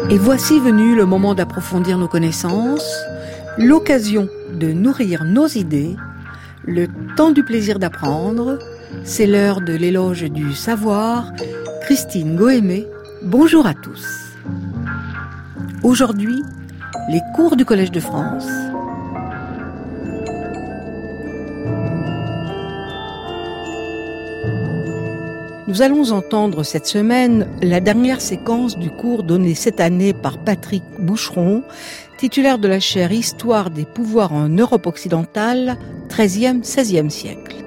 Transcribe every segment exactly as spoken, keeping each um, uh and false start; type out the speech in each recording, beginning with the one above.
Et voici venu le moment d'approfondir nos connaissances, l'occasion de nourrir nos idées, le temps du plaisir d'apprendre. C'est l'heure de l'éloge du savoir. Christine Goémé, bonjour à tous. Aujourd'hui, les cours du Collège de France. Nous allons entendre cette semaine la dernière séquence du cours donné cette année par Patrick Boucheron, titulaire de la chaire Histoire des pouvoirs en Europe occidentale, treizième seizième siècle.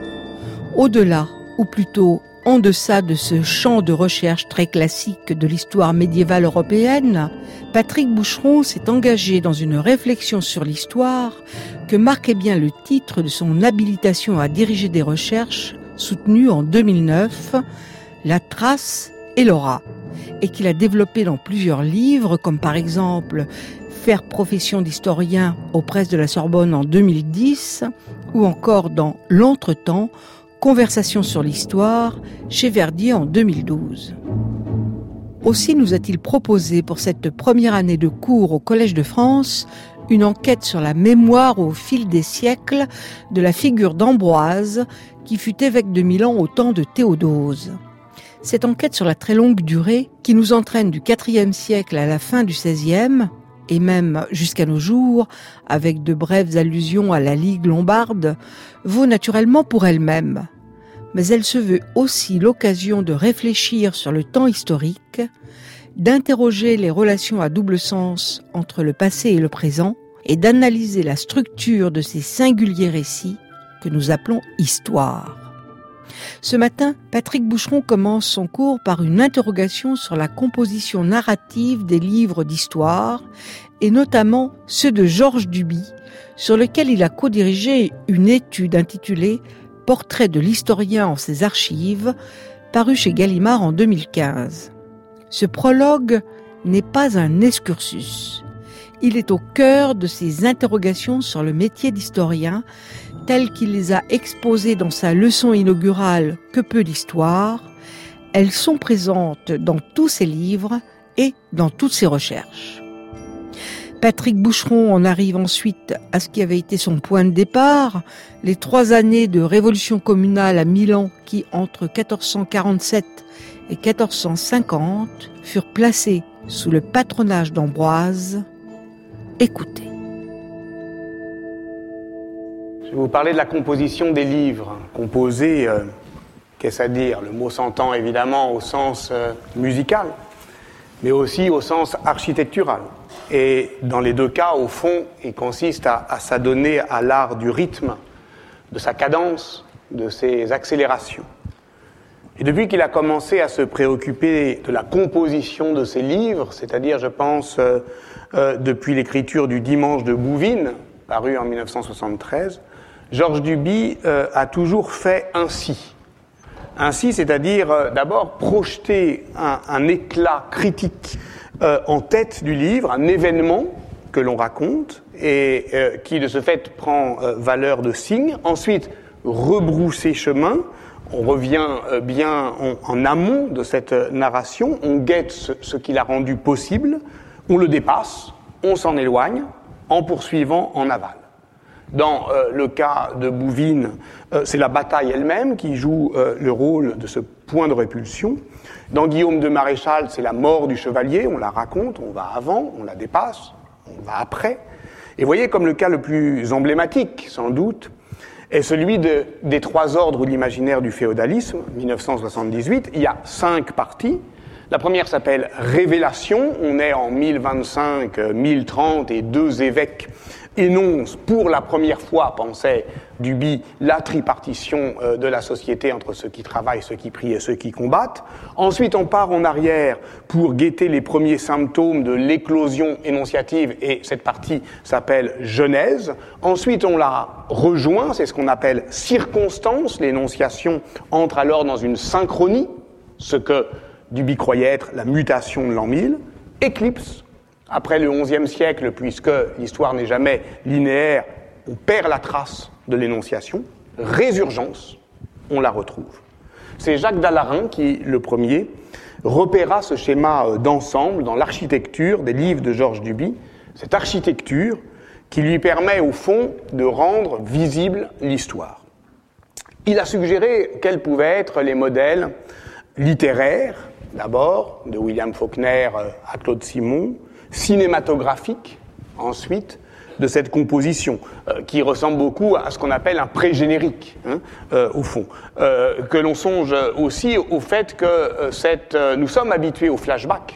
Au-delà, ou plutôt en deçà de ce champ de recherche très classique de l'histoire médiévale européenne, Patrick Boucheron s'est engagé dans une réflexion sur l'histoire que marquait bien le titre de son habilitation à diriger des recherches soutenu en deux mille neuf, La trace et l'aura, et qu'il a développé dans plusieurs livres, comme par exemple Faire profession d'historien aux presses de la Sorbonne en deux mille dix, ou encore dans L'Entretemps, Conversation sur l'histoire, chez Verdier en deux mille douze. Aussi nous a-t-il proposé pour cette première année de cours au Collège de France une enquête sur la mémoire au fil des siècles de la figure d'Ambroise, qui fut évêque de Milan au temps de Théodose. Cette enquête sur la très longue durée, qui nous entraîne du quatrième siècle à la fin du seizième, et même jusqu'à nos jours, avec de brèves allusions à la Ligue lombarde, vaut naturellement pour elle-même. Mais elle se veut aussi l'occasion de réfléchir sur le temps historique, d'interroger les relations à double sens entre le passé et le présent, et d'analyser la structure de ces singuliers récits que nous appelons histoire. Ce matin, Patrick Boucheron commence son cours par une interrogation sur la composition narrative des livres d'histoire, et notamment ceux de Georges Duby, sur lequel il a co-dirigé une étude intitulée « Portrait de l'historien en ses archives », parue chez Gallimard en deux mille quinze. Ce prologue n'est pas un excursus. Il est au cœur de ces interrogations sur le métier d'historien, tel qu'il les a exposées dans sa leçon inaugurale « Que peu d'histoire ». Elles sont présentes dans tous ses livres et dans toutes ses recherches. Patrick Boucheron en arrive ensuite à ce qui avait été son point de départ, les trois années de révolution communale à Milan qui, entre quatorze cent quarante-sept et quatorze cent cinquante, furent placées sous le patronage d'Ambroise. Écoutez. Je vais vous parler de la composition des livres. Composer, euh, qu'est-ce à dire ? Le mot s'entend évidemment au sens euh, musical, mais aussi au sens architectural. Et dans les deux cas, au fond, il consiste à, à s'adonner à l'art du rythme, de sa cadence, de ses accélérations. Et depuis qu'il a commencé à se préoccuper de la composition de ses livres, c'est-à-dire, je pense, euh, euh, depuis l'écriture du Dimanche de Bouvines, paru en dix-neuf cent soixante-treize, Georges Duby euh, a toujours fait ainsi. Ainsi, c'est-à-dire, euh, d'abord, projeter un, un éclat critique euh, en tête du livre, un événement que l'on raconte, et euh, qui, de ce fait, prend euh, valeur de signe. Ensuite, rebrousser chemin. On revient euh, bien en, en amont de cette narration, on guette ce, ce qui l'a rendu possible, on le dépasse, on s'en éloigne, en poursuivant en aval. Dans euh, le cas de Bouvines, euh, c'est la bataille elle-même qui joue euh, le rôle de ce point de répulsion. Dans Guillaume de Maréchal, c'est la mort du chevalier, on la raconte, on va avant, on la dépasse, on va après. Et voyez comme le cas le plus emblématique, sans doute, est celui de, des trois ordres de l'imaginaire du féodalisme, dix-neuf cent soixante-dix-huit. Il y a cinq parties. La première s'appelle Révélation. On est en mille vingt-cinq, mille trente et deux évêques énoncent pour la première fois, pensait Duby, la tripartition de la société entre ceux qui travaillent, ceux qui prient et ceux qui combattent. Ensuite, on part en arrière pour guetter les premiers symptômes de l'éclosion énonciative, et cette partie s'appelle Genèse. Ensuite, on la rejoint, c'est ce qu'on appelle circonstance. L'énonciation entre alors dans une synchronie, ce que Duby croyait être la mutation de l'an mille. Éclipse. Après le onzième siècle, puisque l'histoire n'est jamais linéaire, on perd la trace de l'énonciation. Résurgence, on la retrouve. C'est Jacques Dallarin qui, le premier, repéra ce schéma d'ensemble dans l'architecture des livres de Georges Duby, cette architecture qui lui permet au fond de rendre visible l'histoire. Il a suggéré quels pouvaient être les modèles littéraires, d'abord, de William Faulkner à Claude Simon, cinématographiques, ensuite, de cette composition, euh, qui ressemble beaucoup à ce qu'on appelle un pré-générique, hein, euh, au fond. Euh, que l'on songe aussi au fait que euh, cette, euh, nous sommes habitués au flashback.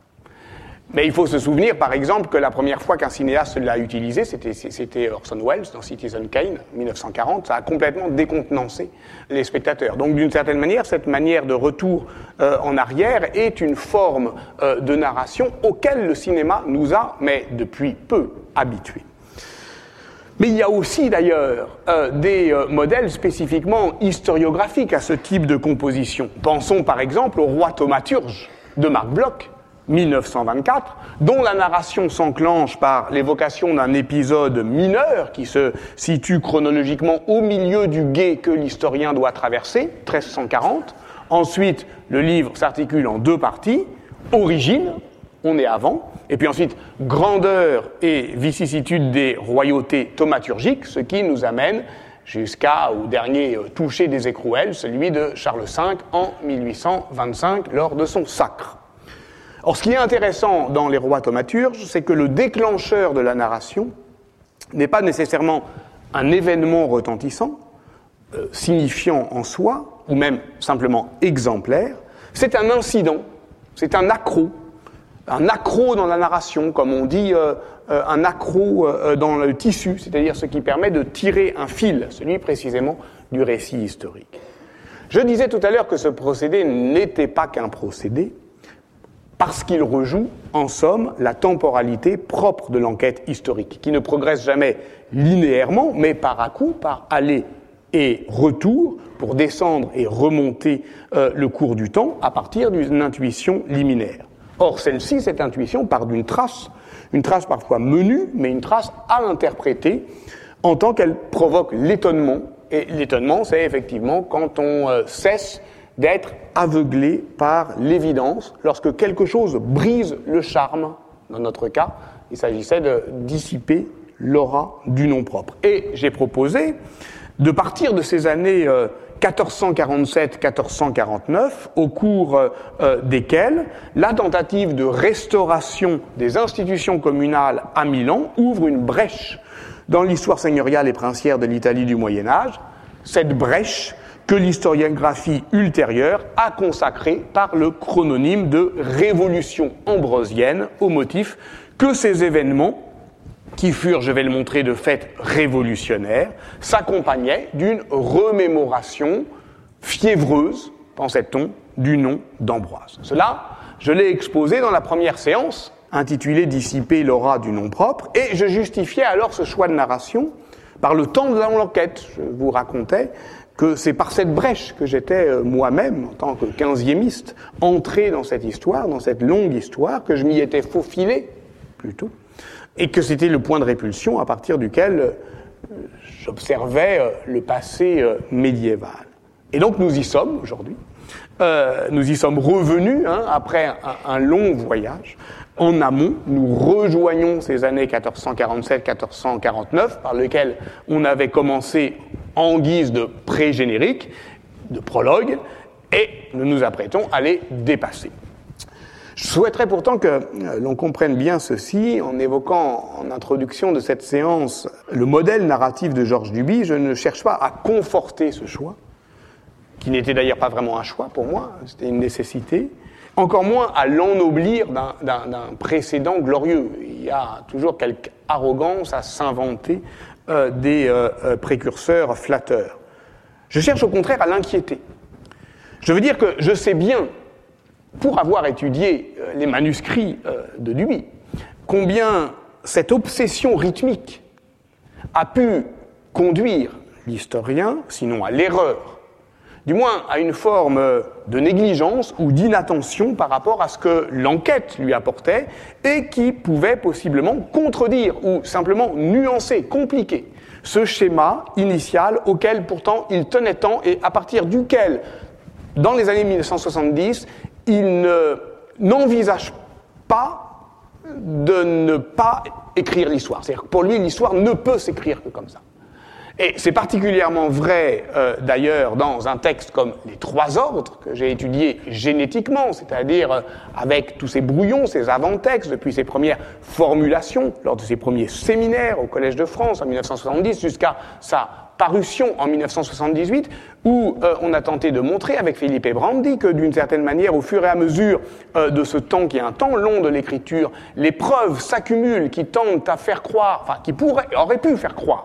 Mais il faut se souvenir, par exemple, que la première fois qu'un cinéaste l'a utilisé, c'était, c'était Orson Welles dans Citizen Kane, mille neuf cent quarante. Ça a complètement décontenancé les spectateurs. Donc, d'une certaine manière, cette manière de retour euh, en arrière est une forme euh, de narration auquel le cinéma nous a, mais depuis peu, habitués. Mais il y a aussi, d'ailleurs, euh, des euh, modèles spécifiquement historiographiques à ce type de composition. Pensons, par exemple, au Roi thaumaturge de Marc Bloch, mille neuf cent vingt-quatre, dont la narration s'enclenche par l'évocation d'un épisode mineur qui se situe chronologiquement au milieu du gué que l'historien doit traverser, treize cent quarante. Ensuite, le livre s'articule en deux parties. Origine, on est avant, et puis ensuite, grandeur et vicissitude des royautés thaumaturgiques, ce qui nous amène jusqu'au dernier toucher des écrouelles, celui de Charles cinq en mille huit cent vingt-cinq, lors de son sacre. Or, ce qui est intéressant dans les rois thaumaturges, c'est que le déclencheur de la narration n'est pas nécessairement un événement retentissant, euh, signifiant en soi, ou même simplement exemplaire, c'est un incident, c'est un accroc, un accroc dans la narration, comme on dit euh, euh, un accroc euh, dans le tissu, c'est-à-dire ce qui permet de tirer un fil, celui précisément du récit historique. Je disais tout à l'heure que ce procédé n'était pas qu'un procédé, parce qu'il rejoue, en somme, la temporalité propre de l'enquête historique, qui ne progresse jamais linéairement, mais par à-coup, par aller et retour, pour descendre et remonter euh, le cours du temps à partir d'une intuition liminaire. Or, celle-ci, cette intuition, part d'une trace, une trace parfois menue, mais une trace à interpréter en tant qu'elle provoque l'étonnement. Et l'étonnement, c'est effectivement quand on euh, cesse d'être aveuglé par l'évidence lorsque quelque chose brise le charme. Dans notre cas, il s'agissait de dissiper l'aura du nom propre. Et j'ai proposé de partir de ces années euh, quatorze cent quarante-sept à quatorze cent quarante-neuf, au cours euh, desquelles la tentative de restauration des institutions communales à Milan ouvre une brèche dans l'histoire seigneuriale et princière de l'Italie du Moyen-Âge, cette brèche que l'historiographie ultérieure a consacrée par le chrononyme de révolution ambrosienne, au motif que ces événements, qui furent, je vais le montrer, de fait révolutionnaires, s'accompagnaient d'une remémoration fiévreuse, pensait-on, du nom d'Ambroise. Cela, je l'ai exposé dans la première séance, intitulée « Dissiper l'aura du nom propre », et je justifiais alors ce choix de narration par le temps de l'enquête. Je vous racontais que c'est par cette brèche que j'étais moi-même, en tant que quinziémiste, entré dans cette histoire, dans cette longue histoire, que je m'y étais faufilé, plutôt, et que c'était le point de répulsion à partir duquel j'observais le passé médiéval. Et donc nous y sommes aujourd'hui. Euh, nous y sommes revenus, hein, après un, un long voyage. En amont, nous rejoignons ces années quatorze cent quarante-sept à quatorze cent quarante-neuf, par lesquelles on avait commencé en guise de pré-générique, de prologue, et nous nous apprêtons à les dépasser. Je souhaiterais pourtant que l'on comprenne bien ceci en évoquant en introduction de cette séance le modèle narratif de Georges Duby. Je ne cherche pas à conforter ce choix, qui n'était d'ailleurs pas vraiment un choix pour moi, c'était une nécessité, encore moins à l'ennoblir d'un, d'un, d'un précédent glorieux. Il y a toujours quelque arrogance à s'inventer euh, des euh, précurseurs flatteurs. Je cherche au contraire à l'inquiéter. Je veux dire que je sais bien, pour avoir étudié euh, les manuscrits euh, de Duby, combien cette obsession rythmique a pu conduire l'historien, sinon à l'erreur, du moins à une forme de négligence ou d'inattention par rapport à ce que l'enquête lui apportait et qui pouvait possiblement contredire ou simplement nuancer, compliquer ce schéma initial auquel pourtant il tenait tant et à partir duquel, dans les années mille neuf cent soixante-dix, il ne, n'envisage pas de ne pas écrire l'histoire. C'est-à-dire que pour lui, l'histoire ne peut s'écrire que comme ça. Et c'est particulièrement vrai, euh, d'ailleurs, dans un texte comme Les Trois Ordres, que j'ai étudié génétiquement, c'est-à-dire euh, avec tous ces brouillons, ces avant-textes, depuis ses premières formulations, lors de ses premiers séminaires au Collège de France en mille neuf cent soixante-dix, jusqu'à sa parution en mille neuf cent soixante-dix-huit, où euh, on a tenté de montrer avec Philippe Brandi que, d'une certaine manière, au fur et à mesure euh, de ce temps qui est un temps long de l'écriture, les preuves s'accumulent qui tentent à faire croire, enfin, qui pourraient, auraient pu faire croire,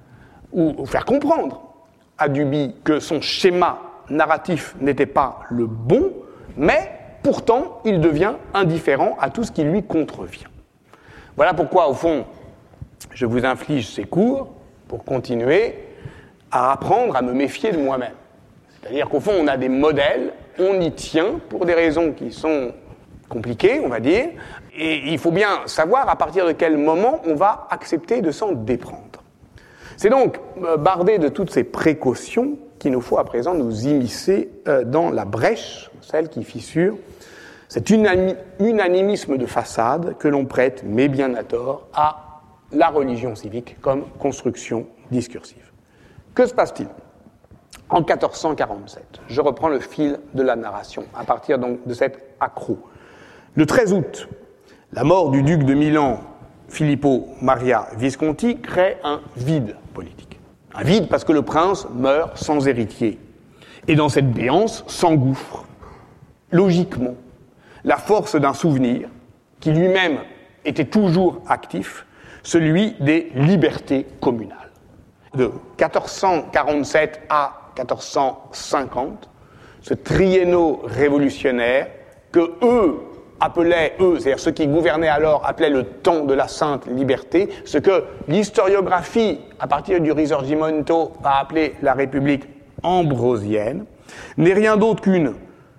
ou faire comprendre à Duby que son schéma narratif n'était pas le bon, mais pourtant il devient indifférent à tout ce qui lui contrevient. Voilà pourquoi, au fond, je vous inflige ces cours pour continuer à apprendre à me méfier de moi-même. C'est-à-dire qu'au fond, on a des modèles, on y tient pour des raisons qui sont compliquées, on va dire, et il faut bien savoir à partir de quel moment on va accepter de s'en déprendre. C'est donc euh, bardé de toutes ces précautions qu'il nous faut à présent nous immiscer euh, dans la brèche, celle qui fissure cet unani- unanimisme de façade que l'on prête, mais bien à tort, à la religion civique comme construction discursive. Que se passe-t-il ? En quatorze cent quarante-sept, je reprends le fil de la narration, à partir donc de cet accroc. Le treize août, la mort du duc de Milan, Filippo Maria Visconti, crée un vide politique. Un vide parce que le prince meurt sans héritier. Et dans cette béance s'engouffre, logiquement, la force d'un souvenir qui lui-même était toujours actif, celui des libertés communales. De quatorze cent quarante-sept à quatorze cent cinquante, ce triennat révolutionnaire que eux appelaient, eux, c'est-à-dire ceux qui gouvernaient alors, appelaient le temps de la sainte liberté, ce que l'historiographie, à partir du Risorgimento, va appeler la République ambrosienne, n'est rien d'autre qu'une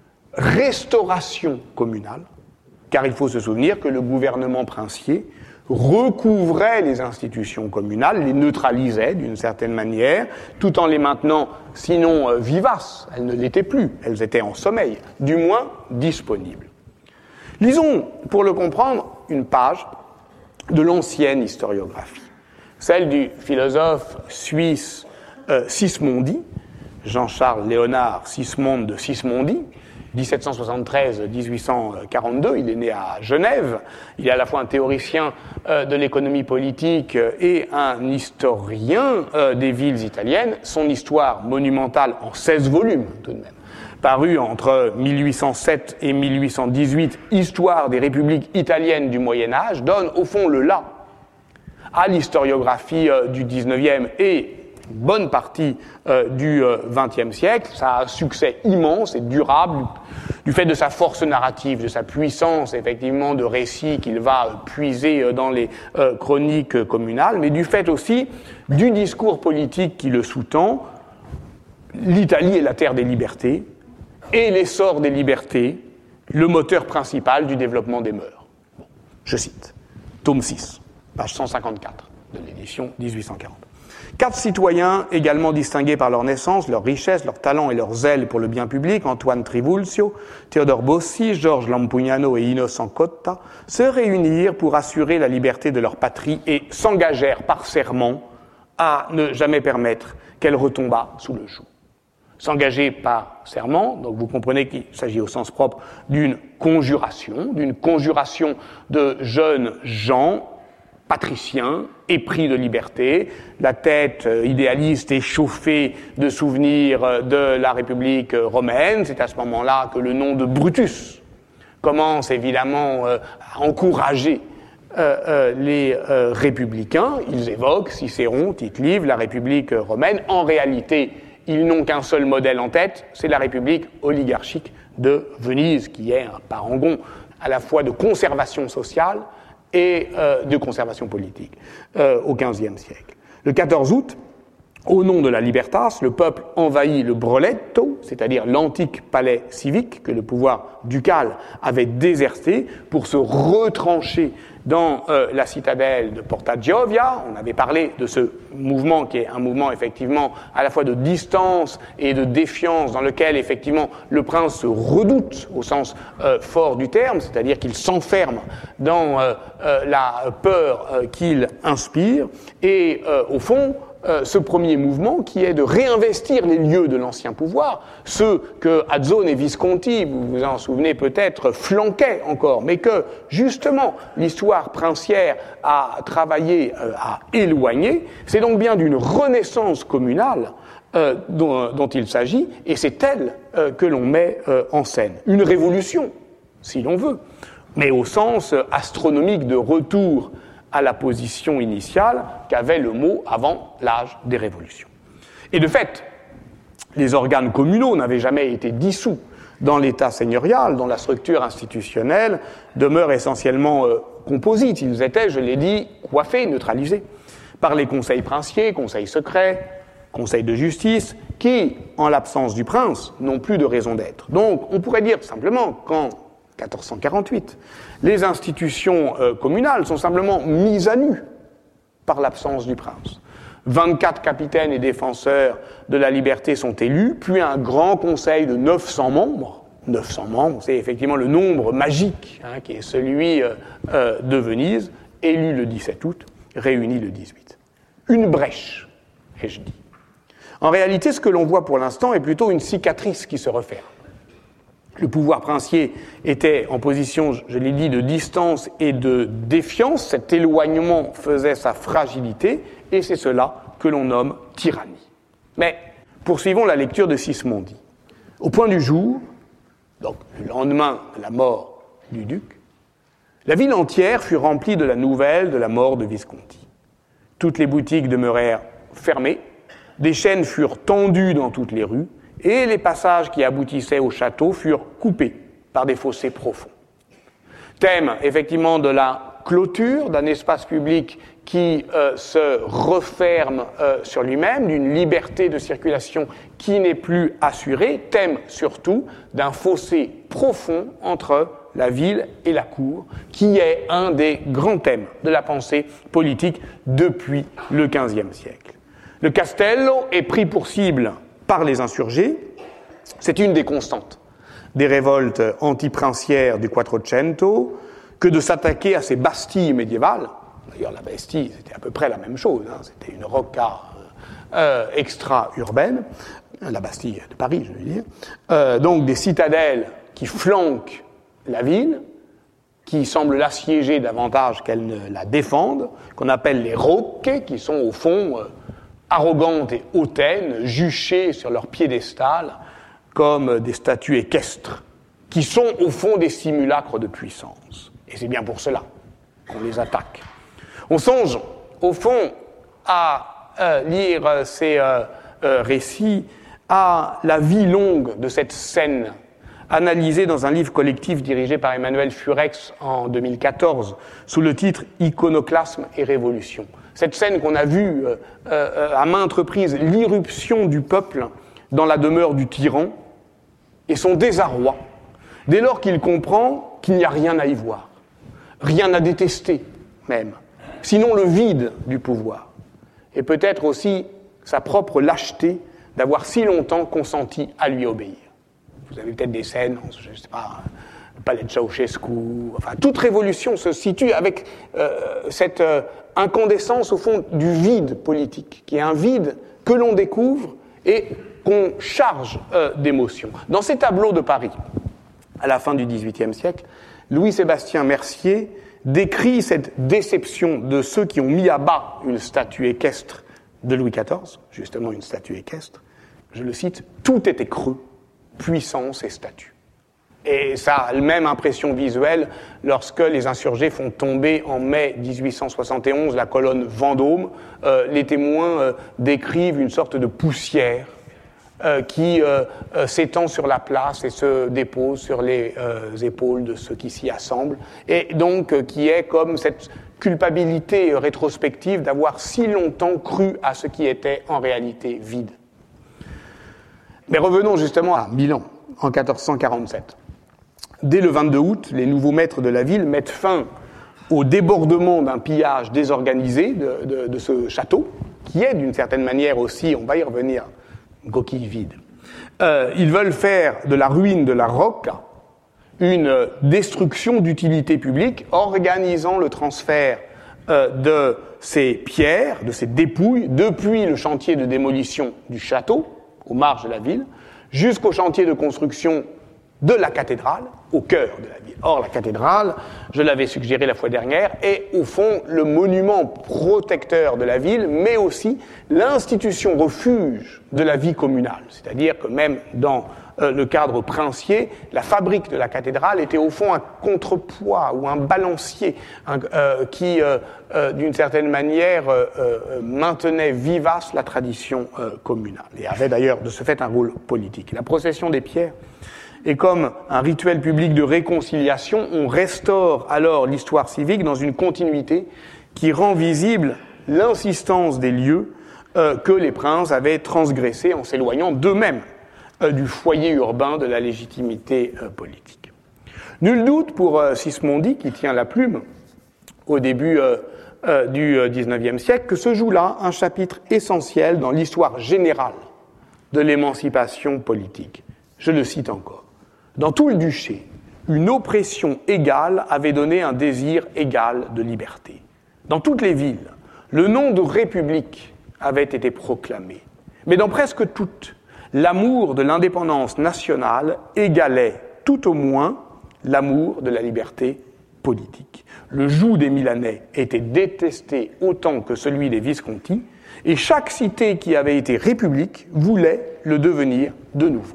restauration communale, car il faut se souvenir que le gouvernement princier recouvrait les institutions communales, les neutralisait d'une certaine manière, tout en les maintenant, sinon euh, vivaces, elles ne l'étaient plus, elles étaient en sommeil, du moins disponibles. Lisons, pour le comprendre, une page de l'ancienne historiographie, celle du philosophe suisse euh, Sismondi, Jean-Charles Léonard Sismonde de Sismondi, dix-sept cent soixante-treize à dix-huit cent quarante-deux, il est né à Genève, il est à la fois un théoricien euh, de l'économie politique et un historien euh, des villes italiennes. Son histoire monumentale en seize volumes tout de même, paru entre mille huit cent sept et mille huit cent dix-huit, Histoire des républiques italiennes du Moyen-Âge, donne au fond le là à l'historiographie euh, du dix-neuvième et une bonne partie euh, du vingtième euh, siècle. Ça a un succès immense et durable du fait de sa force narrative, de sa puissance effectivement de récit qu'il va puiser euh, dans les euh, chroniques communales, mais du fait aussi du discours politique qui le sous-tend. L'Italie est la terre des libertés et l'essor des libertés, le moteur principal du développement des mœurs. Bon, je cite, tome six, page cent cinquante-quatre de l'édition dix-huit cent quarante. Quatre citoyens également distingués par leur naissance, leur richesse, leur talent et leur zèle pour le bien public, Antoine Trivulzio, Théodore Bossi, Georges Lampugnano et Innocent Cotta, se réunirent pour assurer la liberté de leur patrie et s'engagèrent par serment à ne jamais permettre qu'elle retombât sous le joug. S'engager par serment, donc vous comprenez qu'il s'agit au sens propre d'une conjuration, d'une conjuration de jeunes gens, patriciens, épris de liberté, la tête idéaliste et chauffée de souvenirs de la République romaine. C'est à ce moment-là que le nom de Brutus commence évidemment à encourager euh, euh, les euh, républicains. Ils évoquent Cicéron, Tite-Live, la République romaine. En réalité, ils n'ont qu'un seul modèle en tête, c'est la République oligarchique de Venise, qui est un parangon à la fois de conservation sociale et euh, de conservation politique euh, au quinzième siècle. Le quatorze août, Au nom de la libertas, le peuple envahit le Broletto, c'est-à-dire l'antique palais civique que le pouvoir ducal avait déserté pour se retrancher dans euh, la citadelle de Porta Giovia. On avait parlé de ce mouvement qui est un mouvement effectivement à la fois de distance et de défiance, dans lequel effectivement le prince se redoute au sens euh, fort du terme, c'est-à-dire qu'il s'enferme dans euh, euh, la peur euh, qu'il inspire. Et euh, au fond, Euh, ce premier mouvement qui est de réinvestir les lieux de l'ancien pouvoir, ceux que Azzone et Visconti, vous vous en souvenez peut-être, flanquaient encore, mais que justement l'histoire princière a travaillé euh, à éloigner. C'est donc bien d'une renaissance communale euh, dont, dont il s'agit, et c'est elle euh, que l'on met euh, en scène. Une révolution, si l'on veut, mais au sens euh, astronomique de retour à la position initiale qu'avait le mot avant l'âge des révolutions. Et de fait, les organes communaux n'avaient jamais été dissous dans l'État seigneurial, dont la structure institutionnelle demeure essentiellement euh, composite. Ils étaient, je l'ai dit, coiffés, neutralisés par les conseils princiers, conseils secrets, conseils de justice, qui, en l'absence du prince, n'ont plus de raison d'être. Donc, on pourrait dire simplement qu'en quatorze cent quarante-huit, les institutions euh, communales sont simplement mises à nu par l'absence du prince. vingt-quatre capitaines et défenseurs de la liberté sont élus, puis un grand conseil de neuf cents membres. neuf cents membres, c'est effectivement le nombre magique, hein, qui est celui euh, euh, de Venise, élu le dix-sept août, réuni le dix-huit. Une brèche, ai-je dit. En réalité, ce que l'on voit pour l'instant est plutôt une cicatrice qui se referme. Le pouvoir princier était en position, je l'ai dit, de distance et de défiance. Cet éloignement faisait sa fragilité, et c'est cela que l'on nomme tyrannie. Mais poursuivons la lecture de Sismondi. Au point du jour, donc le lendemain de la mort du duc, la ville entière fut remplie de la nouvelle de la mort de Visconti. Toutes les boutiques demeurèrent fermées, des chaînes furent tendues dans toutes les rues, et les passages qui aboutissaient au château furent coupés par des fossés profonds. Thème, effectivement, de la clôture d'un espace public qui euh, se referme euh, sur lui-même, d'une liberté de circulation qui n'est plus assurée, thème surtout d'un fossé profond entre la ville et la cour, qui est un des grands thèmes de la pensée politique depuis le quinzième siècle. Le Castello est pris pour cible par les insurgés. C'est une des constantes des révoltes antiprincières du Quattrocento que de s'attaquer à ces bastilles médiévales. D'ailleurs, la Bastille, c'était à peu près la même chose, hein. C'était une rocca euh, extra-urbaine, la Bastille de Paris, je veux dire. Euh, donc des citadelles qui flanquent la ville, qui semblent l'assiéger davantage qu'elles ne la défendent, qu'on appelle les rocche, qui sont au fond euh, arrogantes et hautaines, juchées sur leur piédestal comme des statues équestres, qui sont au fond des simulacres de puissance. Et c'est bien pour cela qu'on les attaque. On songe, au fond, à euh, lire euh, ces euh, euh, récits, à la vie longue de cette scène, analysée dans un livre collectif dirigé par Emmanuel Furex en deux mille quatorze, sous le titre « Iconoclasme et révolution ». Cette scène qu'on a vue euh, euh, à maintes reprises, l'irruption du peuple dans la demeure du tyran et son désarroi, dès lors qu'il comprend qu'il n'y a rien à y voir, rien à détester même, sinon le vide du pouvoir, et peut-être aussi sa propre lâcheté d'avoir si longtemps consenti à lui obéir. Vous avez peut-être des scènes, je ne sais pas, le palais de Ceausescu, enfin, toute révolution se situe avec euh, cette euh, incandescence au fond du vide politique, qui est un vide que l'on découvre et qu'on charge euh, d'émotions. Dans ces tableaux de Paris, à la fin du dix-huitième siècle, Louis-Sébastien Mercier décrit cette déception de ceux qui ont mis à bas une statue équestre de Louis quatorze, justement une statue équestre. Je le cite, « Tout était creux, puissance et statue ». Et ça a la même impression visuelle lorsque les insurgés font tomber en mai dix-huit cent soixante et onze la colonne Vendôme. Euh, les témoins euh, décrivent une sorte de poussière euh, qui euh, euh, s'étend sur la place et se dépose sur les euh, épaules de ceux qui s'y assemblent, et donc euh, qui est comme cette culpabilité rétrospective d'avoir si longtemps cru à ce qui était en réalité vide. Mais revenons justement à Milan, en quatorze cent quarante-sept. Dès le vingt-deux août, les nouveaux maîtres de la ville mettent fin au débordement d'un pillage désorganisé de, de, de ce château, qui est d'une certaine manière aussi, on va y revenir, une coquille vide. Euh, ils veulent faire de la ruine de la Rocca une destruction d'utilité publique, organisant le transfert euh, de ces pierres, de ces dépouilles, depuis le chantier de démolition du château, aux marges de la ville, jusqu'au chantier de construction de la cathédrale, au cœur de la ville. Or, la cathédrale, je l'avais suggéré la fois dernière, est au fond le monument protecteur de la ville, mais aussi l'institution refuge de la vie communale. C'est-à-dire que même dans euh, le cadre princier, la fabrique de la cathédrale était au fond un contrepoids ou un balancier un, euh, qui, euh, euh, d'une certaine manière, euh, euh, maintenait vivace la tradition euh, communale et avait d'ailleurs de ce fait un rôle politique. La procession des pierres, et comme un rituel public de réconciliation, on restaure alors l'histoire civique dans une continuité qui rend visible l'insistance des lieux euh, que les princes avaient transgressés en s'éloignant d'eux-mêmes euh, du foyer urbain de la légitimité euh, politique. Nul doute pour euh, Sismondi, qui tient la plume au début euh, euh, du dix-neuvième siècle, que se joue là un chapitre essentiel dans l'histoire générale de l'émancipation politique. Je le cite encore. Dans tout le duché, une oppression égale avait donné un désir égal de liberté. Dans toutes les villes, le nom de République avait été proclamé. Mais dans presque toutes, l'amour de l'indépendance nationale égalait tout au moins l'amour de la liberté politique. Le joug des Milanais était détesté autant que celui des Visconti, et chaque cité qui avait été république voulait le devenir de nouveau.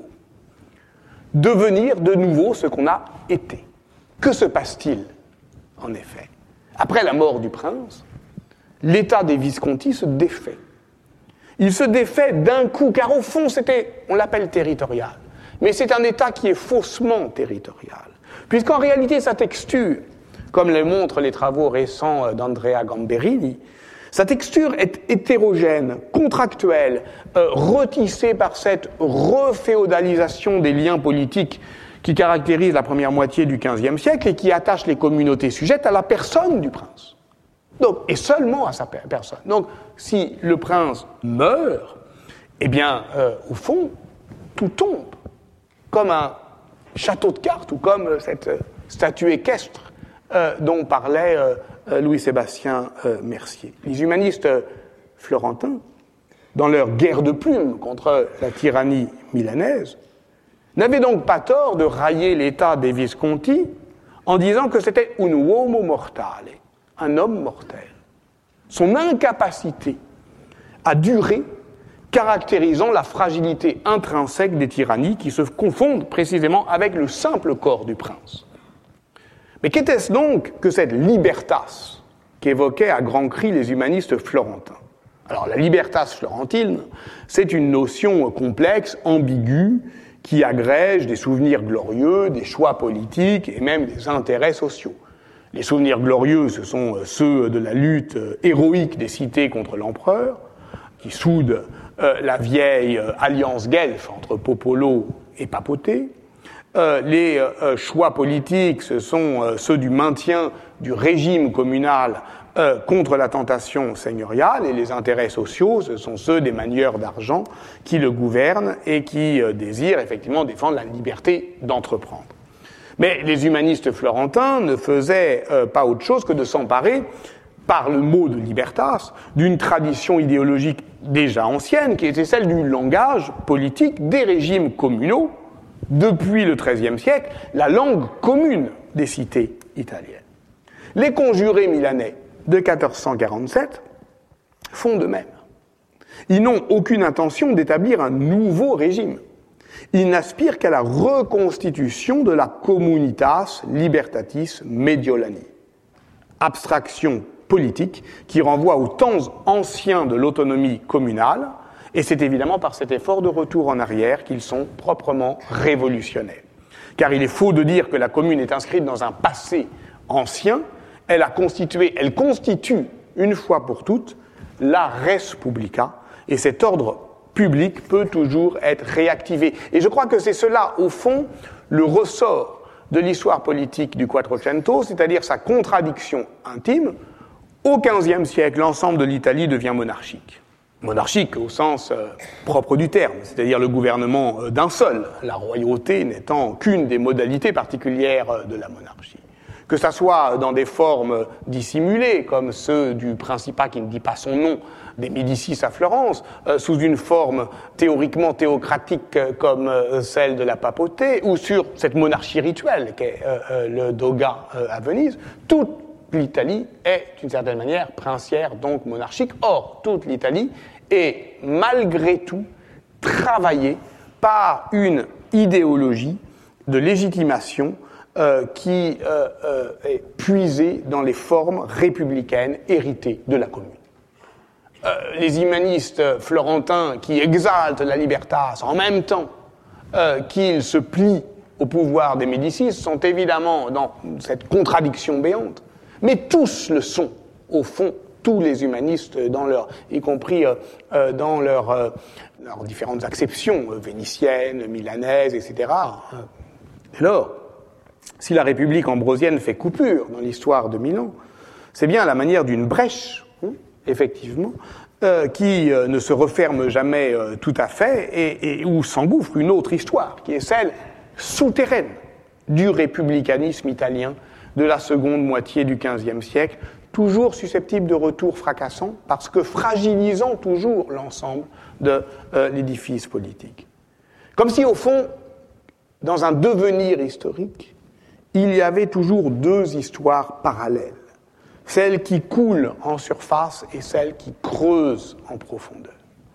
Devenir de nouveau ce qu'on a été. Que se passe-t-il, en effet? Après la mort du prince, l'état des Visconti se défait. Il se défait d'un coup, car au fond, c'était, on l'appelle territorial, mais c'est un état qui est faussement territorial, puisqu'en réalité, sa texture, comme le montrent les travaux récents d'Andrea Gamberini, sa texture est hétérogène, contractuelle, euh, retissée par cette reféodalisation des liens politiques qui caractérise la première moitié du quinzième siècle et qui attache les communautés sujettes à la personne du prince. Donc, et seulement à sa personne. Donc, si le prince meurt, eh bien, euh, au fond, tout tombe, comme un château de cartes ou comme cette statue équestre euh, dont parlait euh, Louis-Sébastien euh, Mercier. Les humanistes euh, florentins, dans leur guerre de plumes contre la tyrannie milanaise, n'avaient donc pas tort de railler l'état des Visconti en disant que c'était un uomo mortale, un homme mortel. Son incapacité à durer caractérisant la fragilité intrinsèque des tyrannies qui se confondent précisément avec le simple corps du prince. Mais qu'était-ce donc que cette libertas qu'évoquaient à grands cris les humanistes florentins? Alors, la libertas florentine, c'est une notion complexe, ambiguë, qui agrège des souvenirs glorieux, des choix politiques et même des intérêts sociaux. Les souvenirs glorieux, ce sont ceux de la lutte héroïque des cités contre l'empereur, qui soudent euh, la vieille euh, alliance guelfe entre Popolo et papauté. Euh, les euh, choix politiques, ce sont euh, ceux du maintien du régime communal euh, contre la tentation seigneuriale, et les intérêts sociaux, ce sont ceux des manieurs d'argent qui le gouvernent et qui euh, désirent effectivement défendre la liberté d'entreprendre. Mais les humanistes florentins ne faisaient euh, pas autre chose que de s'emparer, par le mot de libertas, d'une tradition idéologique déjà ancienne, qui était celle du langage politique des régimes communaux, depuis le treizième siècle, la langue commune des cités italiennes. Les conjurés milanais de quatorze cent quarante-sept font de même. Ils n'ont aucune intention d'établir un nouveau régime. Ils n'aspirent qu'à la reconstitution de la communitas libertatis Mediolani, abstraction politique qui renvoie aux temps anciens de l'autonomie communale Et c'est évidemment par cet effort de retour en arrière qu'ils sont proprement révolutionnaires. Car il est faux de dire que la commune est inscrite dans un passé ancien, elle a constitué, elle constitue une fois pour toutes la res publica, et cet ordre public peut toujours être réactivé. Et je crois que c'est cela, au fond, le ressort de l'histoire politique du Quattrocento, c'est-à-dire sa contradiction intime. Au quinzième siècle, l'ensemble de l'Italie devient monarchique. Monarchique au sens euh, propre du terme, c'est-à-dire le gouvernement euh, d'un seul, la royauté n'étant qu'une des modalités particulières euh, de la monarchie. Que ça soit dans des formes dissimulées, comme ceux du Principat qui ne dit pas son nom, des Médicis à Florence, euh, sous une forme théoriquement théocratique euh, comme euh, celle de la papauté, ou sur cette monarchie rituelle qu'est euh, euh, le dogat euh, à Venise, toute l'Italie est, d'une certaine manière, princière, donc monarchique. Or, toute l'Italie est, malgré tout, travaillée par une idéologie de légitimation euh, qui euh, euh, est puisée dans les formes républicaines héritées de la commune. Euh, les humanistes florentins qui exaltent la libertas en même temps euh, qu'ils se plient au pouvoir des Médicis sont évidemment dans cette contradiction béante. Mais tous le sont, au fond, tous les humanistes, dans leur, y compris euh, euh, dans leur, euh, leurs différentes acceptions, euh, vénitiennes, milanaises, et cetera. Dès lors, si la République ambrosienne fait coupure dans l'histoire de Milan, c'est bien à la manière d'une brèche, hein, effectivement, euh, qui euh, ne se referme jamais euh, tout à fait et, et où s'engouffre une autre histoire, qui est celle souterraine du républicanisme italien de la seconde moitié du quinzième siècle, toujours susceptible de retours fracassants, parce que fragilisant toujours l'ensemble de euh, l'édifice politique. Comme si, au fond, dans un devenir historique, il y avait toujours deux histoires parallèles, celle qui coule en surface et celle qui creuse en profondeur.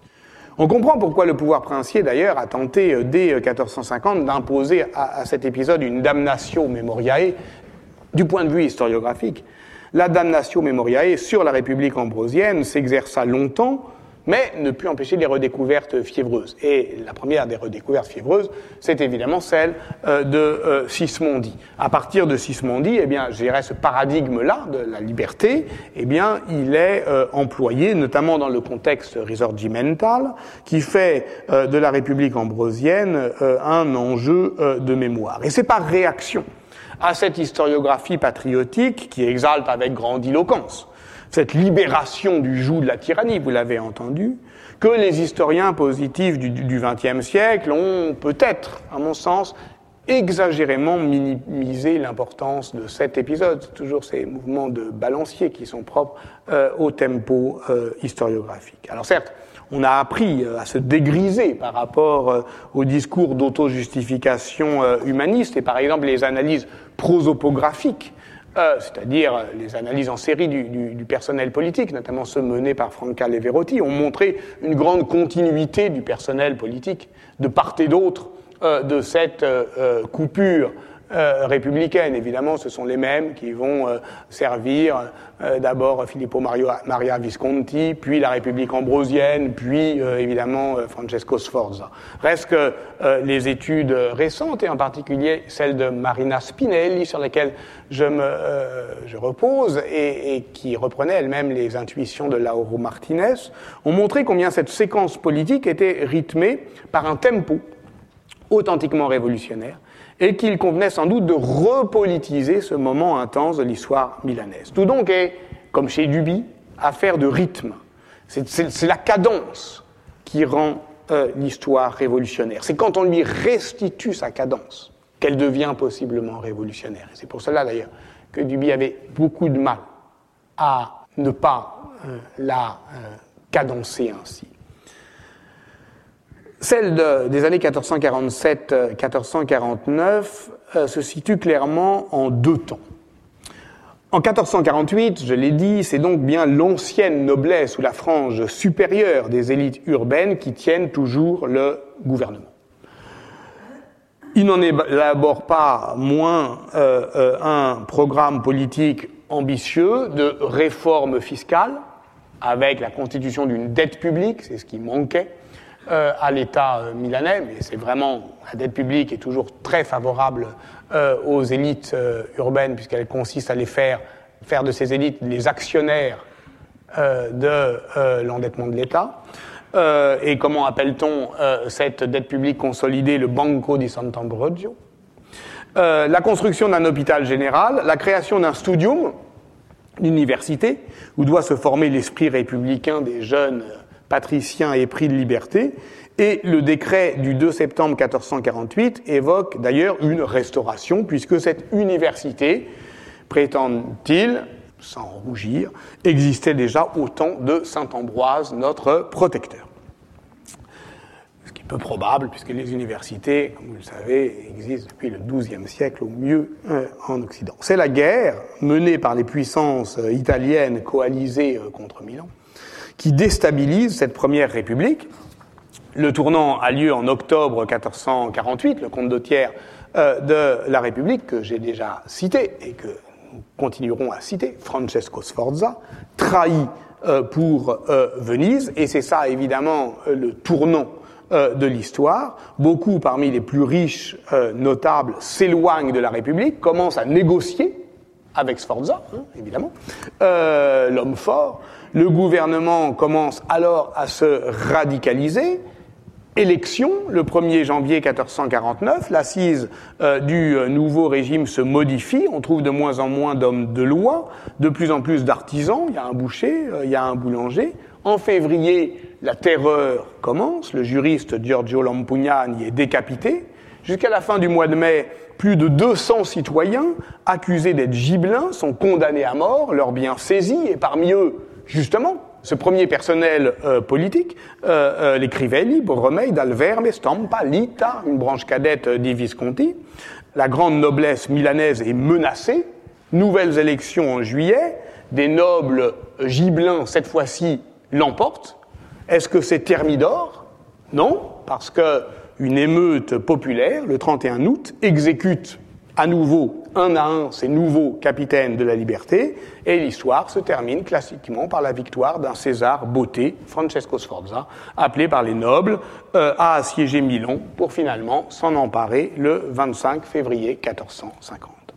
On comprend pourquoi le pouvoir princier, d'ailleurs, a tenté, dès quatorze cent cinquante, d'imposer à, à cet épisode une damnatio memoriae. Du point de vue historiographique, la damnatio memoriae sur la République ambrosienne s'exerça longtemps, mais ne put empêcher les redécouvertes fiévreuses. Et la première des redécouvertes fiévreuses, c'est évidemment celle euh, de euh, Sismondi. À partir de Sismondi, eh bien, je dirais ce paradigme-là de la liberté, eh bien, il est euh, employé, notamment dans le contexte risorgimental, qui fait euh, de la République ambrosienne euh, un enjeu euh, de mémoire. Et c'est par réaction à cette historiographie patriotique qui exalte avec grandiloquence cette libération du joug de la tyrannie, vous l'avez entendu, que les historiens positifs du vingtième siècle ont peut-être, à mon sens, exagérément minimisé l'importance de cet épisode. C'est toujours ces mouvements de balancier qui sont propres euh, au tempo euh, historiographique. Alors certes, on a appris à se dégriser par rapport au discours d'auto-justification humaniste et par exemple les analyses prosopographiques, euh, c'est-à-dire les analyses en série du, du, du personnel politique, notamment ceux menés par Franca Leverotti, ont montré une grande continuité du personnel politique de part et d'autre euh, de cette euh, coupure Euh, républicaine. Évidemment, ce sont les mêmes qui vont euh, servir euh, d'abord Filippo Mario, Maria Visconti, puis la République ambrosienne, puis euh, évidemment euh, Francesco Sforza. Reste que euh, les études récentes, et en particulier celle de Marina Spinelli, sur laquelle je me euh, je repose, et, et qui reprenait elle-même les intuitions de Lauro Martinez, ont montré combien cette séquence politique était rythmée par un tempo authentiquement révolutionnaire, et qu'il convenait sans doute de repolitiser ce moment intense de l'histoire milanaise. Tout donc est, comme chez Duby, affaire de rythme. C'est, c'est, c'est la cadence qui rend euh, l'histoire révolutionnaire. C'est quand on lui restitue sa cadence qu'elle devient possiblement révolutionnaire. Et c'est pour cela, d'ailleurs, que Duby avait beaucoup de mal à ne pas euh, la euh, cadencer ainsi. Celle de, des années quatorze cent quarante-sept à quatorze cent quarante-neuf euh, se situe clairement en deux temps. En quatorze cent quarante-huit, je l'ai dit, c'est donc bien l'ancienne noblesse ou la frange supérieure des élites urbaines qui tiennent toujours le gouvernement. Il n'en élabore pas moins euh, euh, un programme politique ambitieux de réforme fiscale, avec la constitution d'une dette publique, c'est ce qui manquait, euh, à l'État euh, milanais, mais c'est vraiment, la dette publique est toujours très favorable euh, aux élites euh, urbaines, puisqu'elle consiste à les faire, faire de ces élites les actionnaires euh, de euh, l'endettement de l'État. Euh, et comment appelle-t-on euh, cette dette publique consolidée, le Banco di Sant'Ambrogio? Euh, la construction d'un hôpital général, la création d'un studium, l'université, où doit se former l'esprit républicain des jeunes patriciens épris de liberté, et le décret du deux septembre quatorze cent quarante-huit évoque d'ailleurs une restauration, puisque cette université, prétendent-ils, sans rougir, existait déjà au temps de saint Ambroise, notre protecteur. Ce qui est peu probable, puisque les universités, comme vous le savez, existent depuis le douzième siècle au mieux euh, en Occident. C'est la guerre menée par les puissances euh, italiennes coalisées euh, contre Milan qui déstabilise cette première république. Le tournant a lieu en octobre quatorze cent quarante-huit, le comte d'Ottière euh, de la République, que j'ai déjà cité et que nous continuerons à citer, Francesco Sforza, trahi euh, pour euh, Venise, et c'est ça évidemment euh, le tournant euh, de l'histoire. Beaucoup parmi les plus riches euh, notables s'éloignent de la République, commencent à négocier avec Sforza, hein, évidemment, euh, l'homme fort. Le gouvernement commence alors à se radicaliser. Élection, le premier janvier quatorze cent quarante-neuf, l'assise euh, du euh, nouveau régime se modifie, on trouve de moins en moins d'hommes de loi, de plus en plus d'artisans, il y a un boucher, euh, il y a un boulanger. En février, la terreur commence, le juriste Giorgio Lampugnani est décapité. Jusqu'à la fin du mois de mai, plus de deux cents citoyens accusés d'être gibelins sont condamnés à mort, leurs biens saisis, et parmi eux, justement, ce premier personnel euh, politique, euh, euh, les Crivelli, Borromei, d'Alverme, Stampa, Lita, une branche cadette euh, des Visconti. La grande noblesse milanaise est menacée. Nouvelles élections en juillet. Des nobles gibelins, cette fois-ci, l'emportent. Est-ce que c'est Thermidor? Non, parce que une émeute populaire, le trente et un août, exécute à nouveau, un à un, ces nouveaux capitaines de la liberté, et l'histoire se termine classiquement par la victoire d'un César botté, Francesco Sforza, appelé par les nobles euh, à assiéger Milan pour finalement s'en emparer le vingt-cinq février quatorze cent cinquante.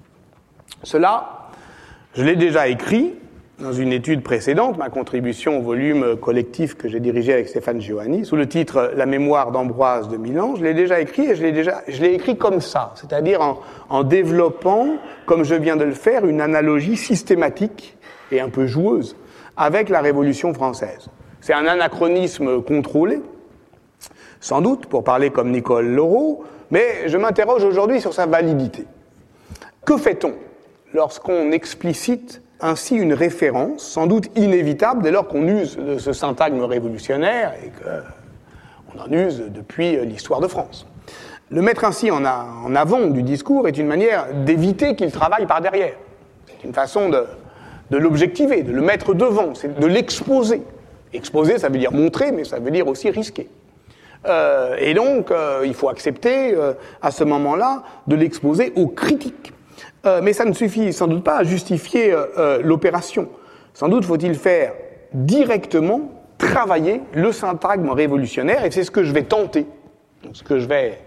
Cela, je l'ai déjà écrit dans une étude précédente, ma contribution au volume collectif que j'ai dirigé avec Stéphane Giovanni, sous le titre « La mémoire d'Ambroise de Milan », je l'ai déjà écrit et je l'ai déjà, je l'ai écrit comme ça, c'est-à-dire en, en développant, comme je viens de le faire, une analogie systématique et un peu joueuse avec la Révolution française. C'est un anachronisme contrôlé, sans doute, pour parler comme Nicole Laureau, mais je m'interroge aujourd'hui sur sa validité. Que fait-on lorsqu'on explicite ainsi une référence, sans doute inévitable, dès lors qu'on use de ce syntagme révolutionnaire et qu'on en use depuis l'histoire de France. Le mettre ainsi en, a, en avant du discours est une manière d'éviter qu'il travaille par derrière. C'est une façon de, de l'objectiver, de le mettre devant, c'est de l'exposer. Exposer, ça veut dire montrer, mais ça veut dire aussi risquer. Euh, et donc, euh, il faut accepter, euh, à ce moment-là, de l'exposer aux critiques. Euh, mais ça ne suffit sans doute pas à justifier euh, euh, l'opération. Sans doute faut-il faire directement travailler le syntagme révolutionnaire, et c'est ce que je vais tenter, ce que je vais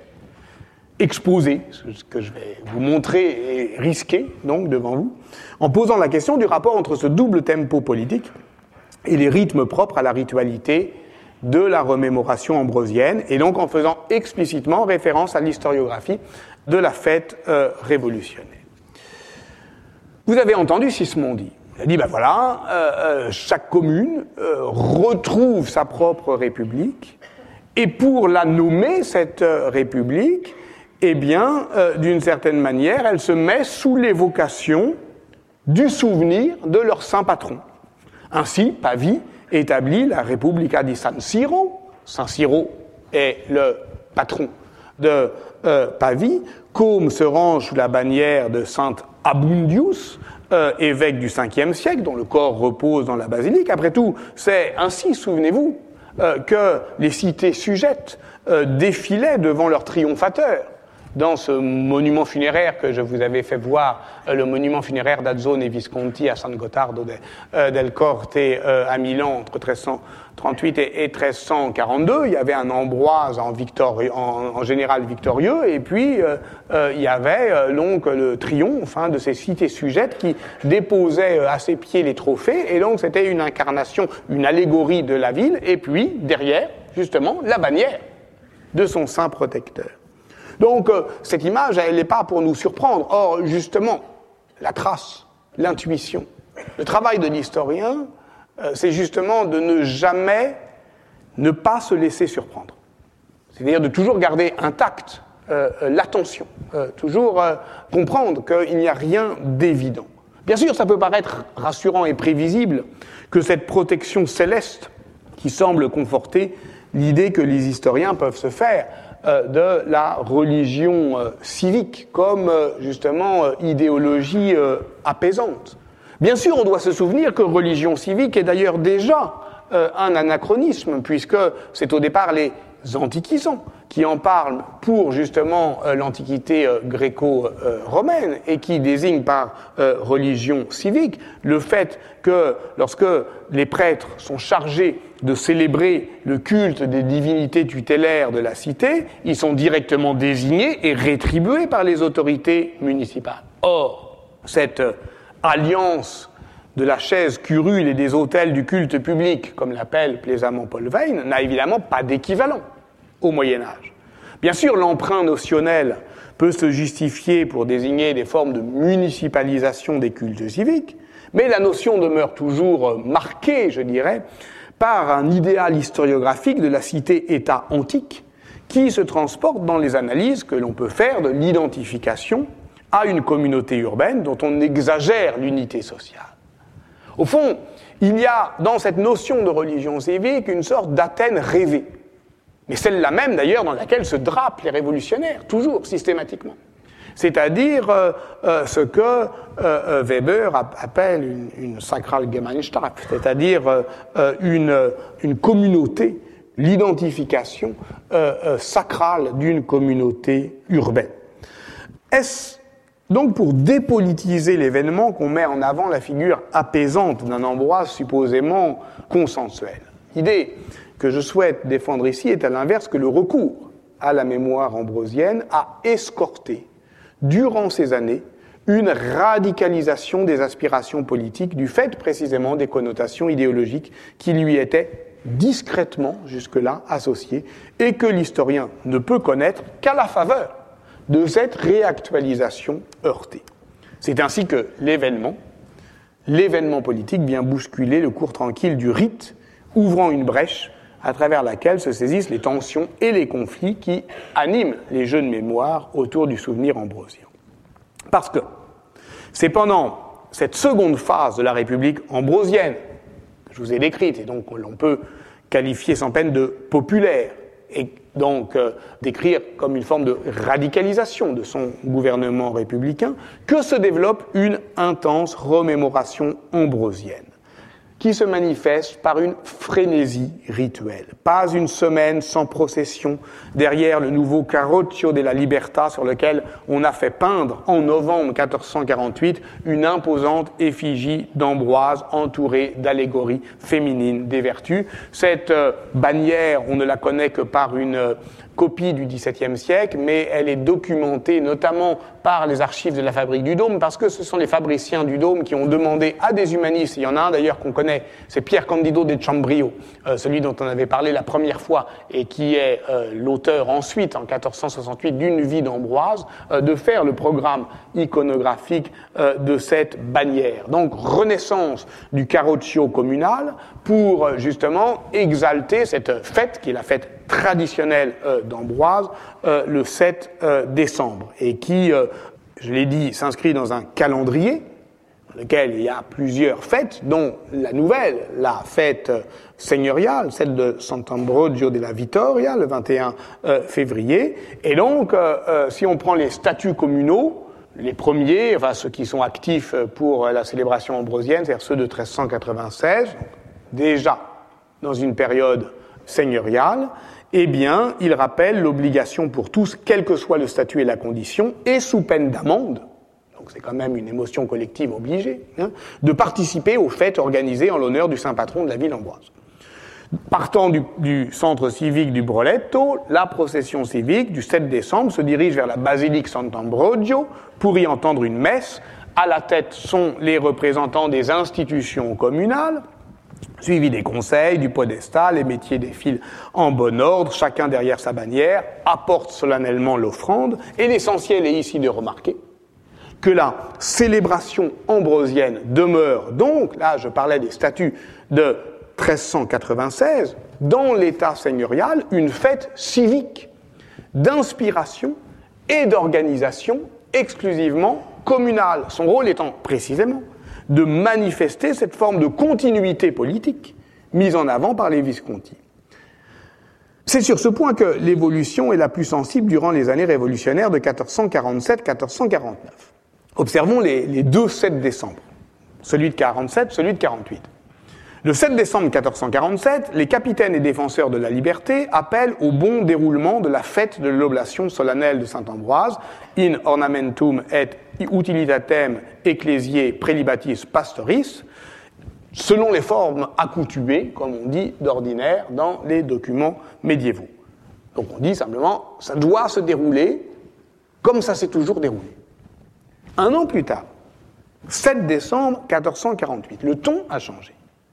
exposer, ce que je vais vous montrer et risquer donc devant vous, en posant la question du rapport entre ce double tempo politique et les rythmes propres à la ritualité de la remémoration ambrosienne, et donc en faisant explicitement référence à l'historiographie de la fête euh, révolutionnaire. Vous avez entendu Sismondi. Il a dit, ben voilà, euh, euh, chaque commune euh, retrouve sa propre république, et pour la nommer, cette euh, république, eh bien, euh, d'une certaine manière, elle se met sous l'évocation du souvenir de leur saint patron. Ainsi, Pavie établit la Repubblica di San Siro. Saint Siro est le patron de euh, Pavie. Côme se range sous la bannière de Saint Abundius, euh, évêque du cinquième siècle, dont le corps repose dans la basilique. Après tout, c'est ainsi, souvenez-vous, euh, que les cités sujettes euh, défilaient devant leur triomphateur. dans ce monument funéraire que je vous avais fait voir, euh, le monument funéraire d'Azzone et Visconti à San Gottardo de, euh, del Corte euh, à Milan entre treize cent trente-huit et, et treize cent quarante-deux. Il y avait un Ambroise en, victori- en, en général victorieux, et puis euh, euh, il y avait euh, donc le triomphe hein, de ces cités sujettes qui déposaient euh, à ses pieds les trophées, et donc c'était une incarnation, une allégorie de la ville, et puis derrière, justement, la bannière de son saint protecteur. Donc, euh, cette image, elle n'est pas pour nous surprendre. Or, justement, la trace, l'intuition, le travail de l'historien, euh, c'est justement de ne jamais ne pas se laisser surprendre. C'est-à-dire de toujours garder intacte euh, l'attention, euh, toujours euh, comprendre qu'il n'y a rien d'évident. Bien sûr, ça peut paraître rassurant et prévisible que cette protection céleste qui semble conforter l'idée que les historiens peuvent se faire euh, de la religion euh, civique comme euh, justement euh, idéologie euh, apaisante. Bien sûr, on doit se souvenir que religion civique est d'ailleurs déjà euh, un anachronisme, puisque c'est au départ les antiquisants qui en parlent pour justement euh, l'antiquité euh, gréco-romaine et qui désignent par euh, religion civique le fait que lorsque les prêtres sont chargés de célébrer le culte des divinités tutélaires de la cité, ils sont directement désignés et rétribués par les autorités municipales. Or, cette euh, alliance de la chaise curule et des autels du culte public, comme l'appelle plaisamment Paul Veyne, n'a évidemment pas d'équivalent au Moyen-Âge. Bien sûr, l'emprunt notionnel peut se justifier pour désigner des formes de municipalisation des cultes civiques, mais la notion demeure toujours marquée, je dirais, par un idéal historiographique de la cité-État antique qui se transporte dans les analyses que l'on peut faire de l'identification à une communauté urbaine dont on exagère l'unité sociale. Au fond, il y a dans cette notion de religion civique une sorte d'Athènes rêvée, mais celle-là même d'ailleurs dans laquelle se drapent les révolutionnaires, toujours, systématiquement. C'est-à-dire euh, euh, ce que euh, Weber appelle une, une Sakralgemeinschaft, c'est-à-dire euh, une, une communauté, l'identification euh, euh, sacrale d'une communauté urbaine. Est-ce donc pour dépolitiser l'événement qu'on met en avant la figure apaisante d'un Ambroise supposément consensuel? L'idée que je souhaite défendre ici est à l'inverse que le recours à la mémoire ambrosienne a escorté, durant ces années, une radicalisation des aspirations politiques du fait précisément des connotations idéologiques qui lui étaient discrètement jusque-là associées et que l'historien ne peut connaître qu'à la faveur de cette réactualisation heurtée. C'est ainsi que l'événement, l'événement politique vient bousculer le cours tranquille du rite, ouvrant une brèche à travers laquelle se saisissent les tensions et les conflits qui animent les jeux de mémoire autour du souvenir ambrosien. Parce que c'est pendant cette seconde phase de la République ambrosienne, que je vous ai décrite, et donc l'on peut qualifier sans peine de populaire, et donc euh, décrire comme une forme de radicalisation de son gouvernement républicain, que se développe une intense remémoration ambrosienne, qui se manifeste par une frénésie rituelle. Pas une semaine sans procession derrière le nouveau Carroccio della Libertà sur lequel on a fait peindre en novembre quatorze cent quarante-huit une imposante effigie d'Ambroise entourée d'allégories féminines des vertus. Cette euh, bannière, on ne la connaît que par une euh, copie du dix-septième siècle, mais elle est documentée notamment par les archives de la Fabrique du Dôme, parce que ce sont les fabriciens du Dôme qui ont demandé à des humanistes, il y en a un d'ailleurs qu'on connaît, c'est Pierre Candido de Chambrio, euh, celui dont on avait parlé la première fois et qui est euh, l'auteur ensuite, en quatorze cent soixante-huit, d'une vie d'Ambroise, euh, de faire le programme iconographique euh, de cette bannière. Donc, renaissance du Carroccio communal pour euh, justement exalter cette fête qui est la fête traditionnelle euh, d'Ambroise, euh, le sept euh, décembre, et qui, euh, je l'ai dit, s'inscrit dans un calendrier dans lequel il y a plusieurs fêtes, dont la nouvelle, la fête euh, seigneuriale, celle de Sant'Ambrogio della Vittoria, le vingt et un euh, février. Et donc, euh, euh, si on prend les statuts communaux, les premiers, enfin ceux qui sont actifs pour la célébration ambrosienne, c'est-à-dire ceux de treize cent quatre-vingt-seize, déjà dans une période seigneuriale, eh bien, il rappelle l'obligation pour tous, quel que soit le statut et la condition, et sous peine d'amende, donc c'est quand même une émotion collective obligée, hein, de participer aux fêtes organisées en l'honneur du saint patron de la ville Ambroise. Partant du, du centre civique du Broletto, la procession civique du sept décembre se dirige vers la basilique Sant'Ambrogio pour y entendre une messe. À la tête sont les représentants des institutions communales, suivi des conseils, du podestat, les métiers défilent en bon ordre, chacun derrière sa bannière, apporte solennellement l'offrande, et l'essentiel est ici de remarquer que la célébration ambrosienne demeure donc, là je parlais des statuts de treize cent quatre-vingt-seize, dans l'état seigneurial, une fête civique, d'inspiration et d'organisation exclusivement communale, son rôle étant précisément de manifester cette forme de continuité politique mise en avant par les Visconti. C'est sur ce point que l'évolution est la plus sensible durant les années révolutionnaires de quatorze cent quarante-sept à quatorze cent quarante-neuf. Observons les, les deux sept décembre, celui de quarante-sept, celui de quarante-huit. Le sept décembre quatorze cent quarante-sept, les capitaines et défenseurs de la liberté appellent au bon déroulement de la fête de l'oblation solennelle de Saint-Ambroise, in ornamentum et utilitatem ecclesiae prelibatis pastoris, selon les formes accoutumées, comme on dit d'ordinaire dans les documents médiévaux. Donc on dit simplement, ça doit se dérouler comme ça s'est toujours déroulé. Un an plus tard, sept décembre quatorze cent quarante-huit, le ton a changé.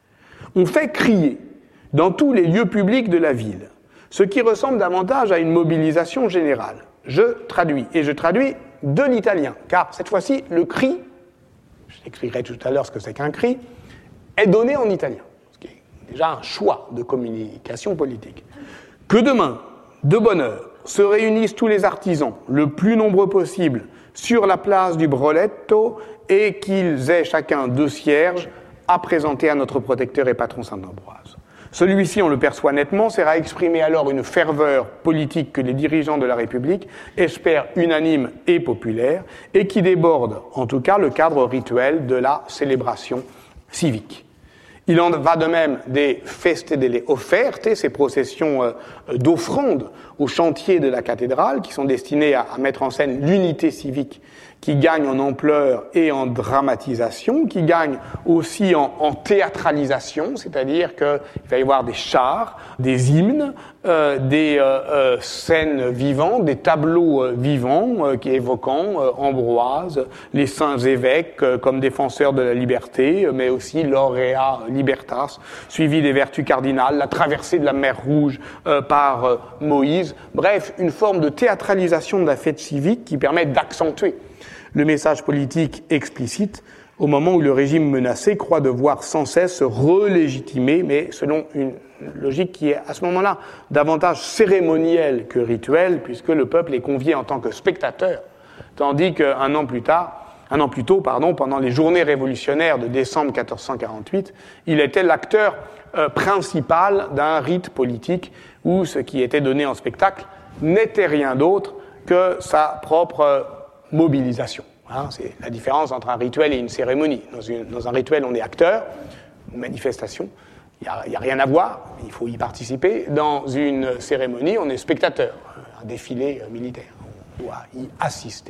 On fait crier dans tous les lieux publics de la ville, ce qui ressemble davantage à une mobilisation générale. Je traduis, et je traduis de l'italien, car cette fois-ci, le cri, je t'expliquerai tout à l'heure ce que c'est qu'un cri, est donné en italien, ce qui est déjà un choix de communication politique. Que demain, de bonne heure, se réunissent tous les artisans, le plus nombreux possible, sur la place du Broletto, et qu'ils aient chacun deux cierges à présenter à notre protecteur et patron Saint-Ambroise. Celui-ci, on le perçoit nettement, sera exprimer alors une ferveur politique que les dirigeants de la République espèrent unanime et populaire, et qui déborde, en tout cas, le cadre rituel de la célébration civique. Il en va de même des feste delle offerte, ces processions euh, d'offrandes au chantier de la cathédrale, qui sont destinées à, à mettre en scène l'unité civique qui gagne en ampleur et en dramatisation, qui gagne aussi en, en théâtralisation, c'est-à-dire qu'il va y avoir des chars, des hymnes, euh, des euh, euh, scènes vivantes, des tableaux euh, vivants euh, qui évoquant euh, Ambroise, les saints évêques euh, comme défenseurs de la liberté, mais aussi l'aurea libertas, suivi des vertus cardinales, la traversée de la mer Rouge euh, par euh, Moïse. Bref, une forme de théâtralisation de la fête civique qui permet d'accentuer le message politique explicite au moment où le régime menacé croit devoir sans cesse se relégitimer, mais selon une logique qui est à ce moment-là davantage cérémonielle que rituelle, puisque le peuple est convié en tant que spectateur, tandis qu'un an plus tard, un an plus tôt, pardon, pendant les journées révolutionnaires de décembre quatorze cent quarante-huit, il était l'acteur euh, principal d'un rite politique où ce qui était donné en spectacle n'était rien d'autre que sa propre euh, mobilisation. Hein, c'est la différence entre un rituel et une cérémonie. Dans, une, dans un rituel, on est acteur, une manifestation, il n'y a, a rien à voir, il faut y participer. Dans une cérémonie, on est spectateur, un défilé militaire, on doit y assister.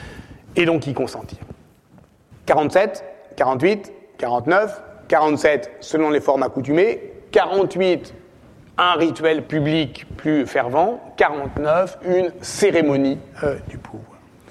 Et donc y consentir. quarante-sept, quarante-huit, quarante-neuf, quarante-sept, selon les formes accoutumées, quarante-huit, un rituel public plus fervent, quarante-neuf, une cérémonie euh, du pouvoir.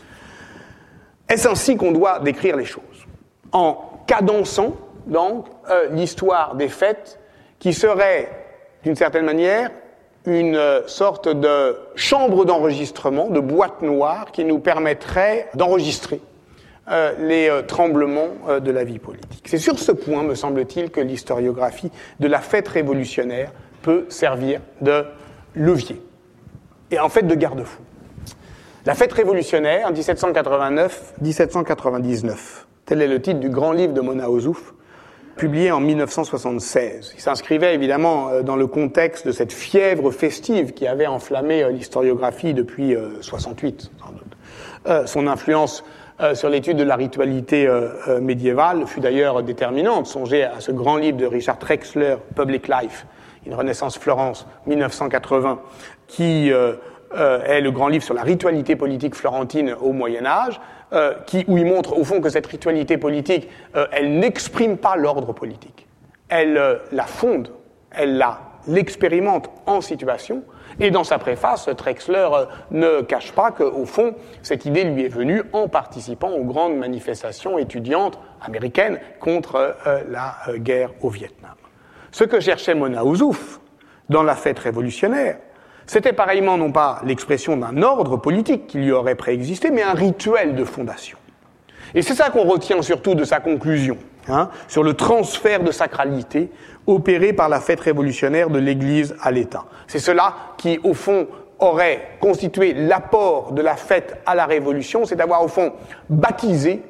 Est-ce ainsi qu'on doit décrire les choses? En cadençant, donc, euh, l'histoire des fêtes qui serait, d'une certaine manière, une euh, sorte de chambre d'enregistrement, de boîte noire qui nous permettrait d'enregistrer euh, les euh, tremblements euh, de la vie politique. C'est sur ce point, me semble-t-il, que l'historiographie de la fête révolutionnaire peut servir de levier et en fait de garde-fou. La fête révolutionnaire, dix-sept cent quatre-vingt-neuf à dix-sept cent quatre-vingt-dix-neuf. Tel est le titre du grand livre de Mona Ozouf, publié en mille neuf cent soixante-seize. Il s'inscrivait évidemment dans le contexte de cette fièvre festive qui avait enflammé l'historiographie depuis soixante-huit, sans doute. Euh, son influence euh, sur l'étude de la ritualité euh, médiévale fut d'ailleurs déterminante. Songez à ce grand livre de Richard Trexler, Public Life, Une Renaissance Florence, mille neuf cent quatre-vingts, qui euh, euh, est le grand livre sur la ritualité politique florentine au Moyen-Âge, euh, qui, où il montre au fond que cette ritualité politique, euh, elle n'exprime pas l'ordre politique. Elle euh, la fonde, elle la, l'expérimente en situation, et dans sa préface, Trexler euh, ne cache pas qu'au fond, cette idée lui est venue en participant aux grandes manifestations étudiantes américaines contre euh, la euh, guerre au Vietnam. Ce que cherchait Mona Ozouf dans la fête révolutionnaire, c'était pareillement non pas l'expression d'un ordre politique qui lui aurait préexisté, mais un rituel de fondation. Et c'est ça qu'on retient surtout de sa conclusion, hein, sur le transfert de sacralité opéré par la fête révolutionnaire de l'Église à l'État. C'est cela qui, au fond, aurait constitué l'apport de la fête à la Révolution, c'est d'avoir, au fond, baptisé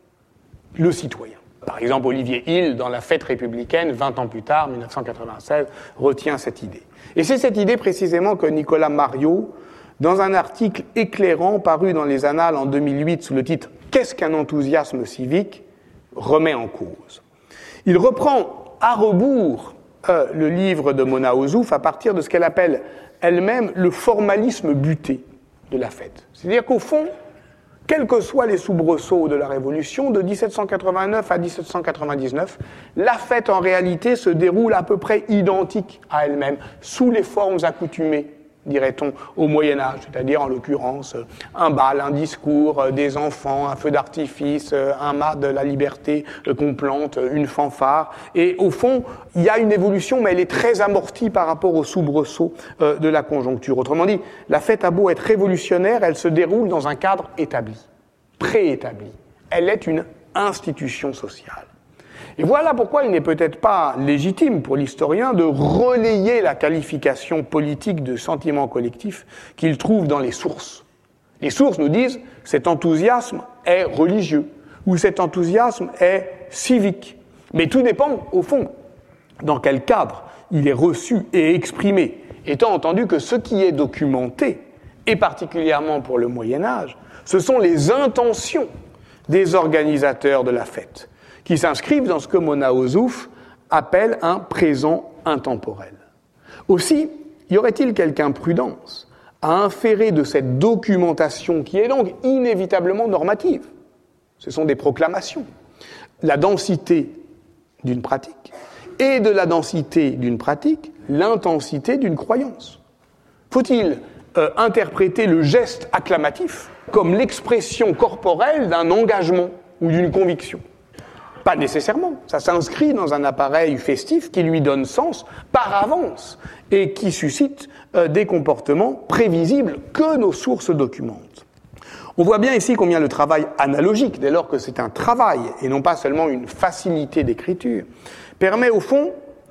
le citoyen. Par exemple, Olivier Hill, dans la fête républicaine, vingt ans plus tard, mille neuf cent quatre-vingt-seize, retient cette idée. Et c'est cette idée précisément que Nicolas Mariot, dans un article éclairant paru dans les Annales en deux mille huit sous le titre « Qu'est-ce qu'un enthousiasme civique ?», remet en cause. Il reprend à rebours euh, le livre de Mona Ozouf à partir de ce qu'elle appelle elle-même le formalisme buté de la fête. C'est-à-dire qu'au fond, quels que soient les soubresauts de la Révolution, de dix-sept cent quatre-vingt-neuf à dix-sept cent quatre-vingt-dix-neuf, la fête en réalité se déroule à peu près identique à elle-même, sous les formes accoutumées, dirait-on, au Moyen-Âge, c'est-à-dire en l'occurrence un bal, un discours, des enfants, un feu d'artifice, un mât de la liberté qu'on plante, une fanfare. Et au fond, il y a une évolution, mais elle est très amortie par rapport aux soubresauts de la conjoncture. Autrement dit, la fête a beau être révolutionnaire, elle se déroule dans un cadre établi, préétabli. Elle est une institution sociale. Et voilà pourquoi il n'est peut-être pas légitime pour l'historien de relayer la qualification politique de sentiment collectif qu'il trouve dans les sources. Les sources nous disent « cet enthousiasme est religieux » ou « cet enthousiasme est civique ». Mais tout dépend, au fond, dans quel cadre il est reçu et exprimé, étant entendu que ce qui est documenté, et particulièrement pour le Moyen-Âge, ce sont les intentions des organisateurs de la fête, qui s'inscrivent dans ce que Mona Ozouf appelle un présent intemporel. Aussi, y aurait-il quelque imprudence à inférer de cette documentation, qui est donc inévitablement normative, ce sont des proclamations, la densité d'une pratique, et de la densité d'une pratique, l'intensité d'une croyance. Faut-il euh, interpréter le geste acclamatif comme l'expression corporelle d'un engagement ou d'une conviction ? Pas nécessairement. Ça s'inscrit dans un appareil festif qui lui donne sens par avance et qui suscite euh, des comportements prévisibles que nos sources documentent. On voit bien ici combien le travail analogique, dès lors que c'est un travail et non pas seulement une facilité d'écriture, permet au fond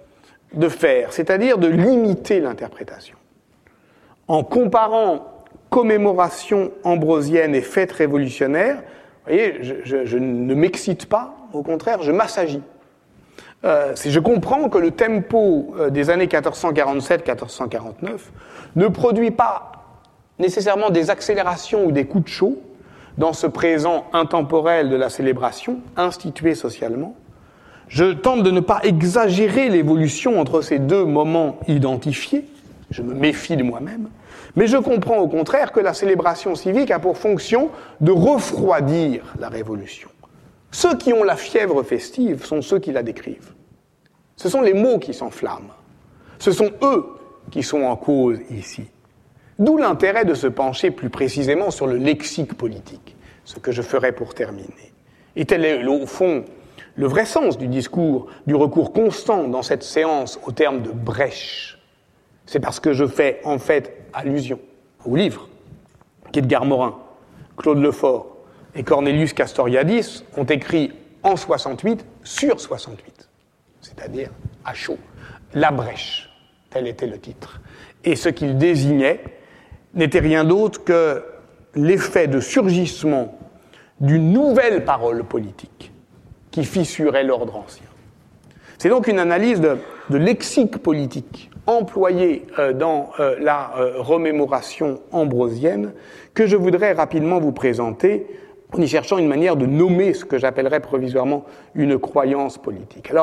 de faire, c'est-à-dire de limiter l'interprétation. En comparant commémoration ambrosienne et fête révolutionnaire, vous voyez, je, je, je ne m'excite pas, au contraire, je m'assagis. Euh, je comprends que le tempo euh, des années quatorze cent quarante-sept quatorze cent quarante-neuf ne produit pas nécessairement des accélérations ou des coups de chaud dans ce présent intemporel de la célébration, institué socialement. Je tente de ne pas exagérer l'évolution entre ces deux moments identifiés, je me méfie de moi-même, mais je comprends au contraire que la célébration civique a pour fonction de refroidir la révolution. Ceux qui ont la fièvre festive sont ceux qui la décrivent. Ce sont les mots qui s'enflamment. Ce sont eux qui sont en cause ici. D'où l'intérêt de se pencher plus précisément sur le lexique politique, ce que je ferai pour terminer. Et tel est, au fond, le vrai sens du discours, du recours constant dans cette séance au terme de brèche. C'est parce que je fais en fait allusion au livre qu'Edgar Morin, Claude Lefort et Cornelius Castoriadis ont écrit en soixante-huit sur soixante-huit, c'est-à-dire à chaud, La brèche, tel était le titre. Et ce qu'il désignait n'était rien d'autre que l'effet de surgissement d'une nouvelle parole politique qui fissurait l'ordre ancien. C'est donc une analyse de, de lexique politique employée euh, dans euh, la euh, remémoration ambrosienne que je voudrais rapidement vous présenter en y cherchant une manière de nommer ce que j'appellerais provisoirement une croyance politique. Alors,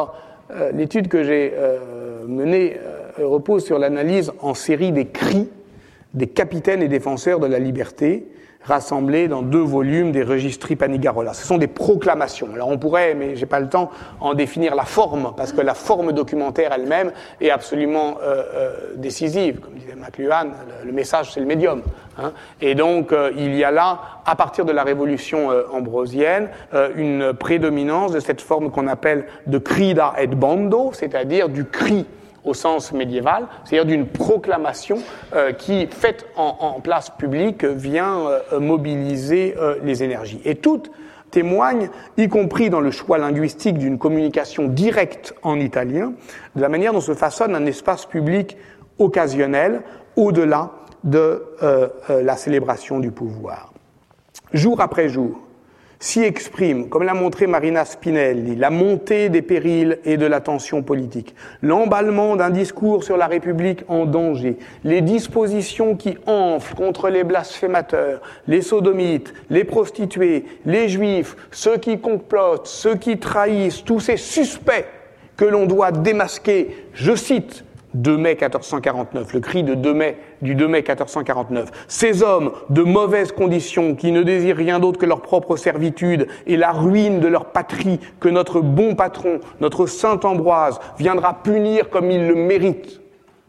euh, l'étude que j'ai euh, menée euh, repose sur l'analyse en série des cris des capitaines et défenseurs de la liberté, rassemblés dans deux volumes des Registri Panigarola. Ce sont des proclamations. Alors on pourrait, mais j'ai pas le temps, en définir la forme, parce que la forme documentaire elle-même est absolument euh, euh, décisive. Comme disait McLuhan, le, le message c'est le médium. Hein. Et donc euh, il y a là, à partir de la révolution euh, ambrosienne, euh, une prédominance de cette forme qu'on appelle de crida et bando, c'est-à-dire du cri au sens médiéval, c'est-à-dire d'une proclamation euh, qui, faite en, en place publique, vient euh, mobiliser euh, les énergies. Et toutes témoignent, y compris dans le choix linguistique d'une communication directe en italien, de la manière dont se façonne un espace public occasionnel au-delà de euh, euh, la célébration du pouvoir. Jour après jour, s'y exprime, comme l'a montré Marina Spinelli, la montée des périls et de la tension politique, l'emballement d'un discours sur la République en danger, les dispositions qui enflent contre les blasphémateurs, les sodomites, les prostituées, les juifs, ceux qui complotent, ceux qui trahissent, tous ces suspects que l'on doit démasquer, je cite, deux mai quatorze cent quarante-neuf, le cri de deux mai, du deux mai quatorze cent quarante-neuf. Ces hommes de mauvaises conditions qui ne désirent rien d'autre que leur propre servitude et la ruine de leur patrie que notre bon patron, notre saint Ambroise, viendra punir comme il le mérite.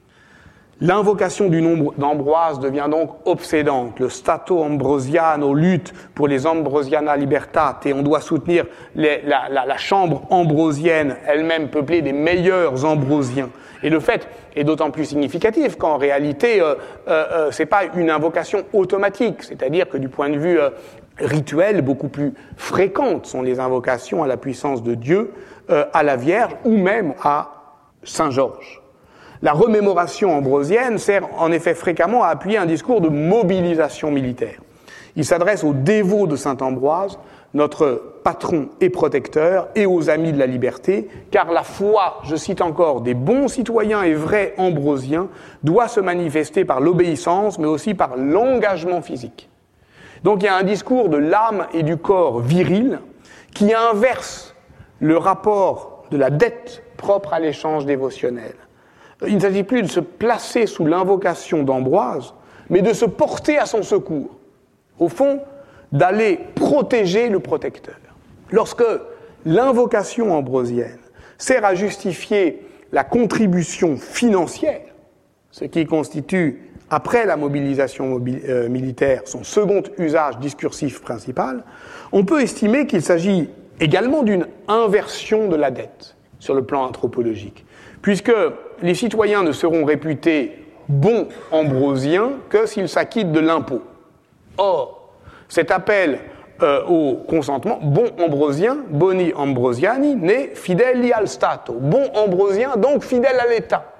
L'invocation du nom d'Ambroise devient donc obsédante. Le Stato Ambrosiano lutte pour les Ambrosiana Libertate et on doit soutenir les, la, la, la chambre ambrosienne, elle-même peuplée des meilleurs ambrosiens. Et le fait est d'autant plus significatif qu'en réalité, euh, euh, c'est pas une invocation automatique, c'est-à-dire que du point de vue euh, rituel, beaucoup plus fréquentes sont les invocations à la puissance de Dieu, euh, à la Vierge ou même à Saint Georges. La remémoration ambrosienne sert en effet fréquemment à appuyer un discours de mobilisation militaire. Il s'adresse aux dévots de saint Ambroise, notre patron et protecteur, et aux amis de la liberté, car la foi, je cite encore, des bons citoyens et vrais ambrosiens doit se manifester par l'obéissance, mais aussi par l'engagement physique. Donc il y a un discours de l'âme et du corps viril qui inverse le rapport de la dette propre à l'échange dévotionnel. Il ne s'agit plus de se placer sous l'invocation d'Ambroise, mais de se porter à son secours. Au fond, d'aller protéger le protecteur. Lorsque l'invocation ambrosienne sert à justifier la contribution financière, ce qui constitue, après la mobilisation mobi- euh, militaire, son second usage discursif principal, on peut estimer qu'il s'agit également d'une inversion de la dette sur le plan anthropologique, puisque les citoyens ne seront réputés bons ambrosiens que s'ils s'acquittent de l'impôt. Or, cet appel euh, au consentement, bon ambrosien, boni ambrosiani, né fideli al Stato, bon ambrosien, donc fidèle à l'État.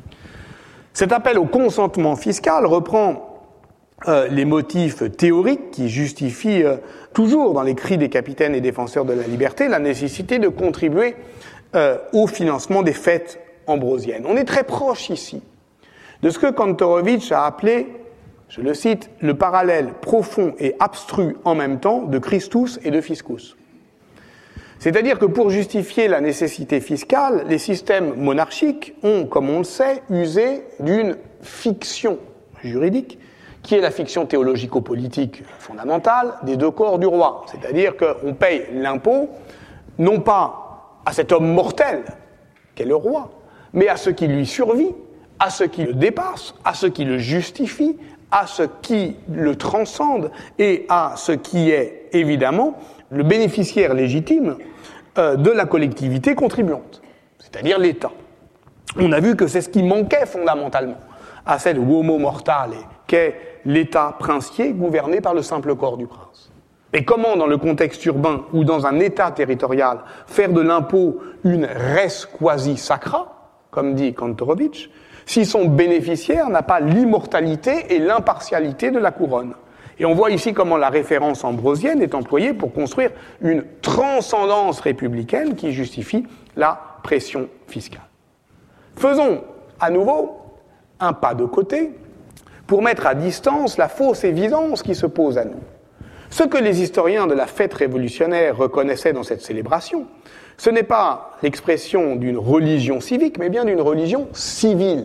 Cet appel au consentement fiscal reprend euh, les motifs théoriques qui justifient euh, toujours dans les cris des capitaines et défenseurs de la liberté la nécessité de contribuer euh, au financement des fêtes ambrosiennes. On est très proche ici de ce que Kantorowicz a appelé, je le cite, le parallèle profond et abstru en même temps de Christus et de Fiscus. C'est-à-dire que pour justifier la nécessité fiscale, les systèmes monarchiques ont, comme on le sait, usé d'une fiction juridique, qui est la fiction théologico-politique fondamentale des deux corps du roi. C'est-à-dire qu'on paye l'impôt, non pas à cet homme mortel qu'est le roi, mais à ce qui lui survit, à ce qui le dépasse, à ce qui le justifie, à ce qui le transcende et à ce qui est, évidemment, le bénéficiaire légitime euh, de la collectivité contribuante, c'est-à-dire l'État. On a vu que c'est ce qui manquait fondamentalement à cette uomo mortale qu'est l'État princier gouverné par le simple corps du prince. Et comment, dans le contexte urbain ou dans un État territorial, faire de l'impôt une res quasi sacra, comme dit Kantorowicz, si son bénéficiaire n'a pas l'immortalité et l'impartialité de la couronne. Et on voit ici comment la référence ambrosienne est employée pour construire une transcendance républicaine qui justifie la pression fiscale. Faisons à nouveau un pas de côté pour mettre à distance la fausse évidence qui se pose à nous. Ce que les historiens de la fête révolutionnaire reconnaissaient dans cette célébration, ce n'est pas l'expression d'une religion civique, mais bien d'une religion civile.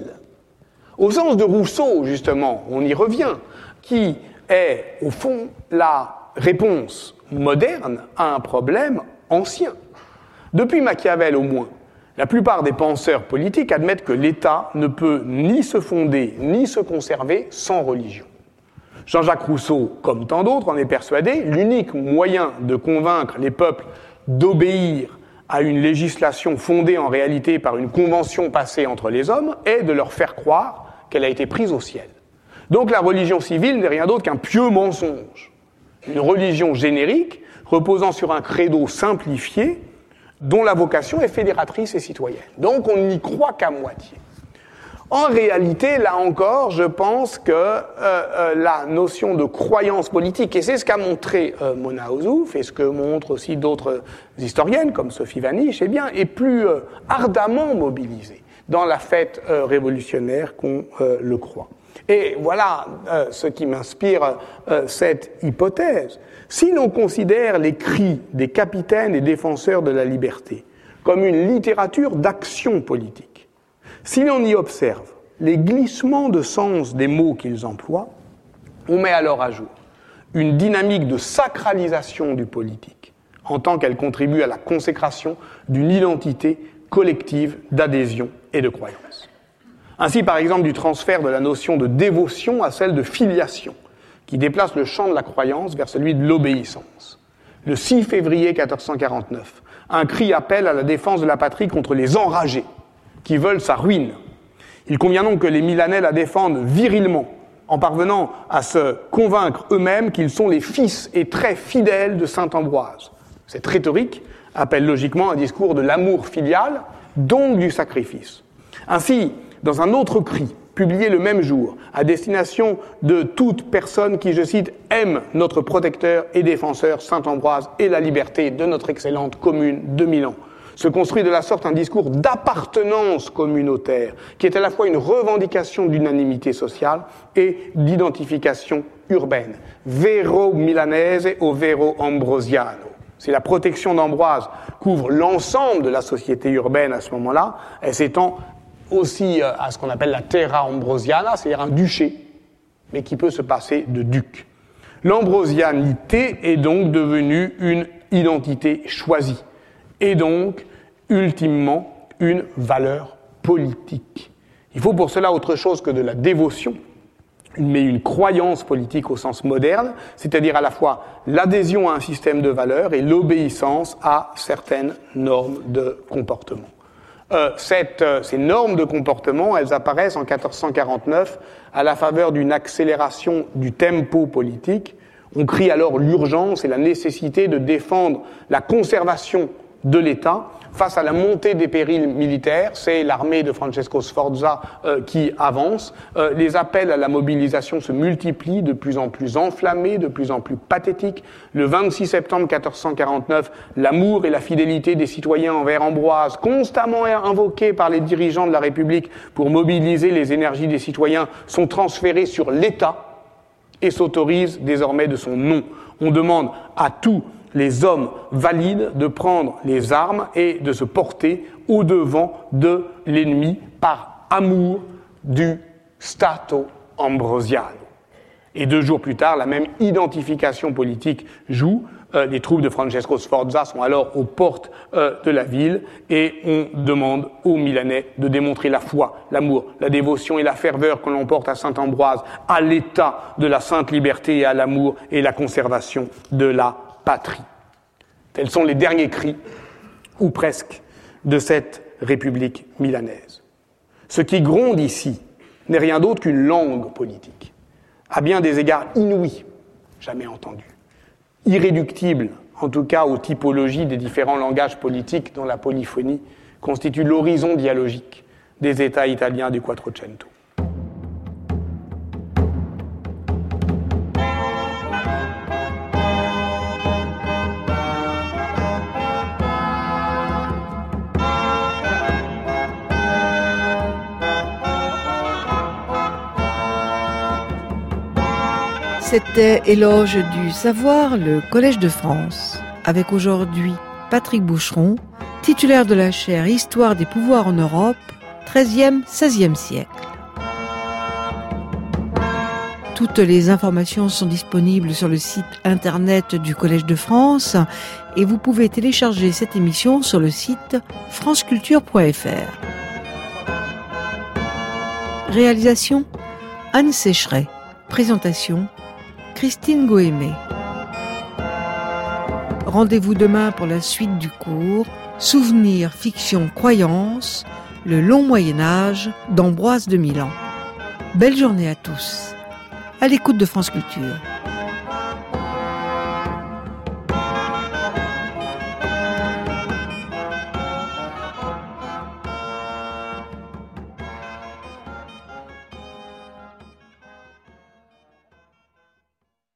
Au sens de Rousseau, justement, on y revient, qui est, au fond, la réponse moderne à un problème ancien. Depuis Machiavel au moins, la plupart des penseurs politiques admettent que l'État ne peut ni se fonder ni se conserver sans religion. Jean-Jacques Rousseau, comme tant d'autres, en est persuadé, l'unique moyen de convaincre les peuples d'obéir à une législation fondée en réalité par une convention passée entre les hommes est de leur faire croire qu'elle a été prise au ciel. Donc la religion civile n'est rien d'autre qu'un pieux mensonge. Une religion générique reposant sur un credo simplifié dont la vocation est fédératrice et citoyenne. Donc on n'y croit qu'à moitié. En réalité, là encore, je pense que euh, euh, la notion de croyance politique, et c'est ce qu'a montré euh, Mona Ozouf, et ce que montrent aussi d'autres historiennes, comme Sophie Vanish, eh bien, est plus euh, ardemment mobilisée dans la fête euh, révolutionnaire qu'on euh, le croit. Et voilà euh, ce qui m'inspire euh, cette hypothèse. Si l'on considère les cris des capitaines et défenseurs de la liberté comme une littérature d'action politique, si l'on y observe les glissements de sens des mots qu'ils emploient, on met alors à jour une dynamique de sacralisation du politique, en tant qu'elle contribue à la consécration d'une identité collective d'adhésion et de croyance. Ainsi, par exemple, du transfert de la notion de dévotion à celle de filiation, qui déplace le champ de la croyance vers celui de l'obéissance. Le six février quatorze cent quarante-neuf, un cri appelle à la défense de la patrie contre les enragés, qui veulent sa ruine. Il convient donc que les Milanais la défendent virilement, en parvenant à se convaincre eux-mêmes qu'ils sont les fils et très fidèles de saint Ambroise. Cette rhétorique appelle logiquement un discours de l'amour filial, donc du sacrifice. Ainsi, dans un autre cri, publié le même jour, à destination de toute personne qui, je cite, aime notre protecteur et défenseur saint Ambroise et la liberté de notre excellente commune de Milan, se construit de la sorte un discours d'appartenance communautaire, qui est à la fois une revendication d'unanimité sociale et d'identification urbaine. Vero milanese o vero ambrosiano. Si la protection d'Ambroise couvre l'ensemble de la société urbaine à ce moment-là, elle s'étend aussi à ce qu'on appelle la terra ambrosiana, c'est-à-dire un duché, mais qui peut se passer de duc. L'ambrosianité est donc devenue une identité choisie, et donc, ultimement, une valeur politique. Il faut pour cela autre chose que de la dévotion, mais une croyance politique au sens moderne, c'est-à-dire à la fois l'adhésion à un système de valeurs et l'obéissance à certaines normes de comportement. Euh, cette, euh, ces normes de comportement, elles apparaissent en quatorze cent quarante-neuf à la faveur d'une accélération du tempo politique. On crie alors l'urgence et la nécessité de défendre la conservation de l'État face à la montée des périls militaires. C'est l'armée de Francesco Sforza euh, qui avance. Euh, les appels à la mobilisation se multiplient, de plus en plus enflammés, de plus en plus pathétiques. Le vingt-six septembre quatorze cent quarante-neuf, l'amour et la fidélité des citoyens envers Ambroise, constamment invoqués par les dirigeants de la République pour mobiliser les énergies des citoyens, sont transférés sur l'État et s'autorisent désormais de son nom. On demande à tous les hommes valides de prendre les armes et de se porter au-devant de l'ennemi par amour du Stato Ambrosiano. Et deux jours plus tard, la même identification politique joue. Euh, les troupes de Francesco Sforza sont alors aux portes euh, de la ville et on demande aux Milanais de démontrer la foi, l'amour, la dévotion et la ferveur que l'on porte à saint Ambroise, à l'état de la sainte liberté et à l'amour et la conservation de la patrie. Tels sont les derniers cris, ou presque, de cette République milanaise. Ce qui gronde ici n'est rien d'autre qu'une langue politique, à bien des égards inouïs, jamais entendus, irréductible, en tout cas aux typologies des différents langages politiques dont la polyphonie constitue l'horizon dialogique des États italiens du Quattrocento. C'était Éloge du savoir, le Collège de France, avec aujourd'hui Patrick Boucheron, titulaire de la chaire Histoire des pouvoirs en Europe, treizième seizième siècle. Toutes les informations sont disponibles sur le site internet du Collège de France et vous pouvez télécharger cette émission sur le site franceculture point f r. Réalisation Anne Sécheret. Présentation Christine Goémé. Rendez-vous demain pour la suite du cours Souvenirs, fiction, croyance, le long Moyen-Âge d'Ambroise de Milan. Belle journée à tous. À l'écoute de France Culture.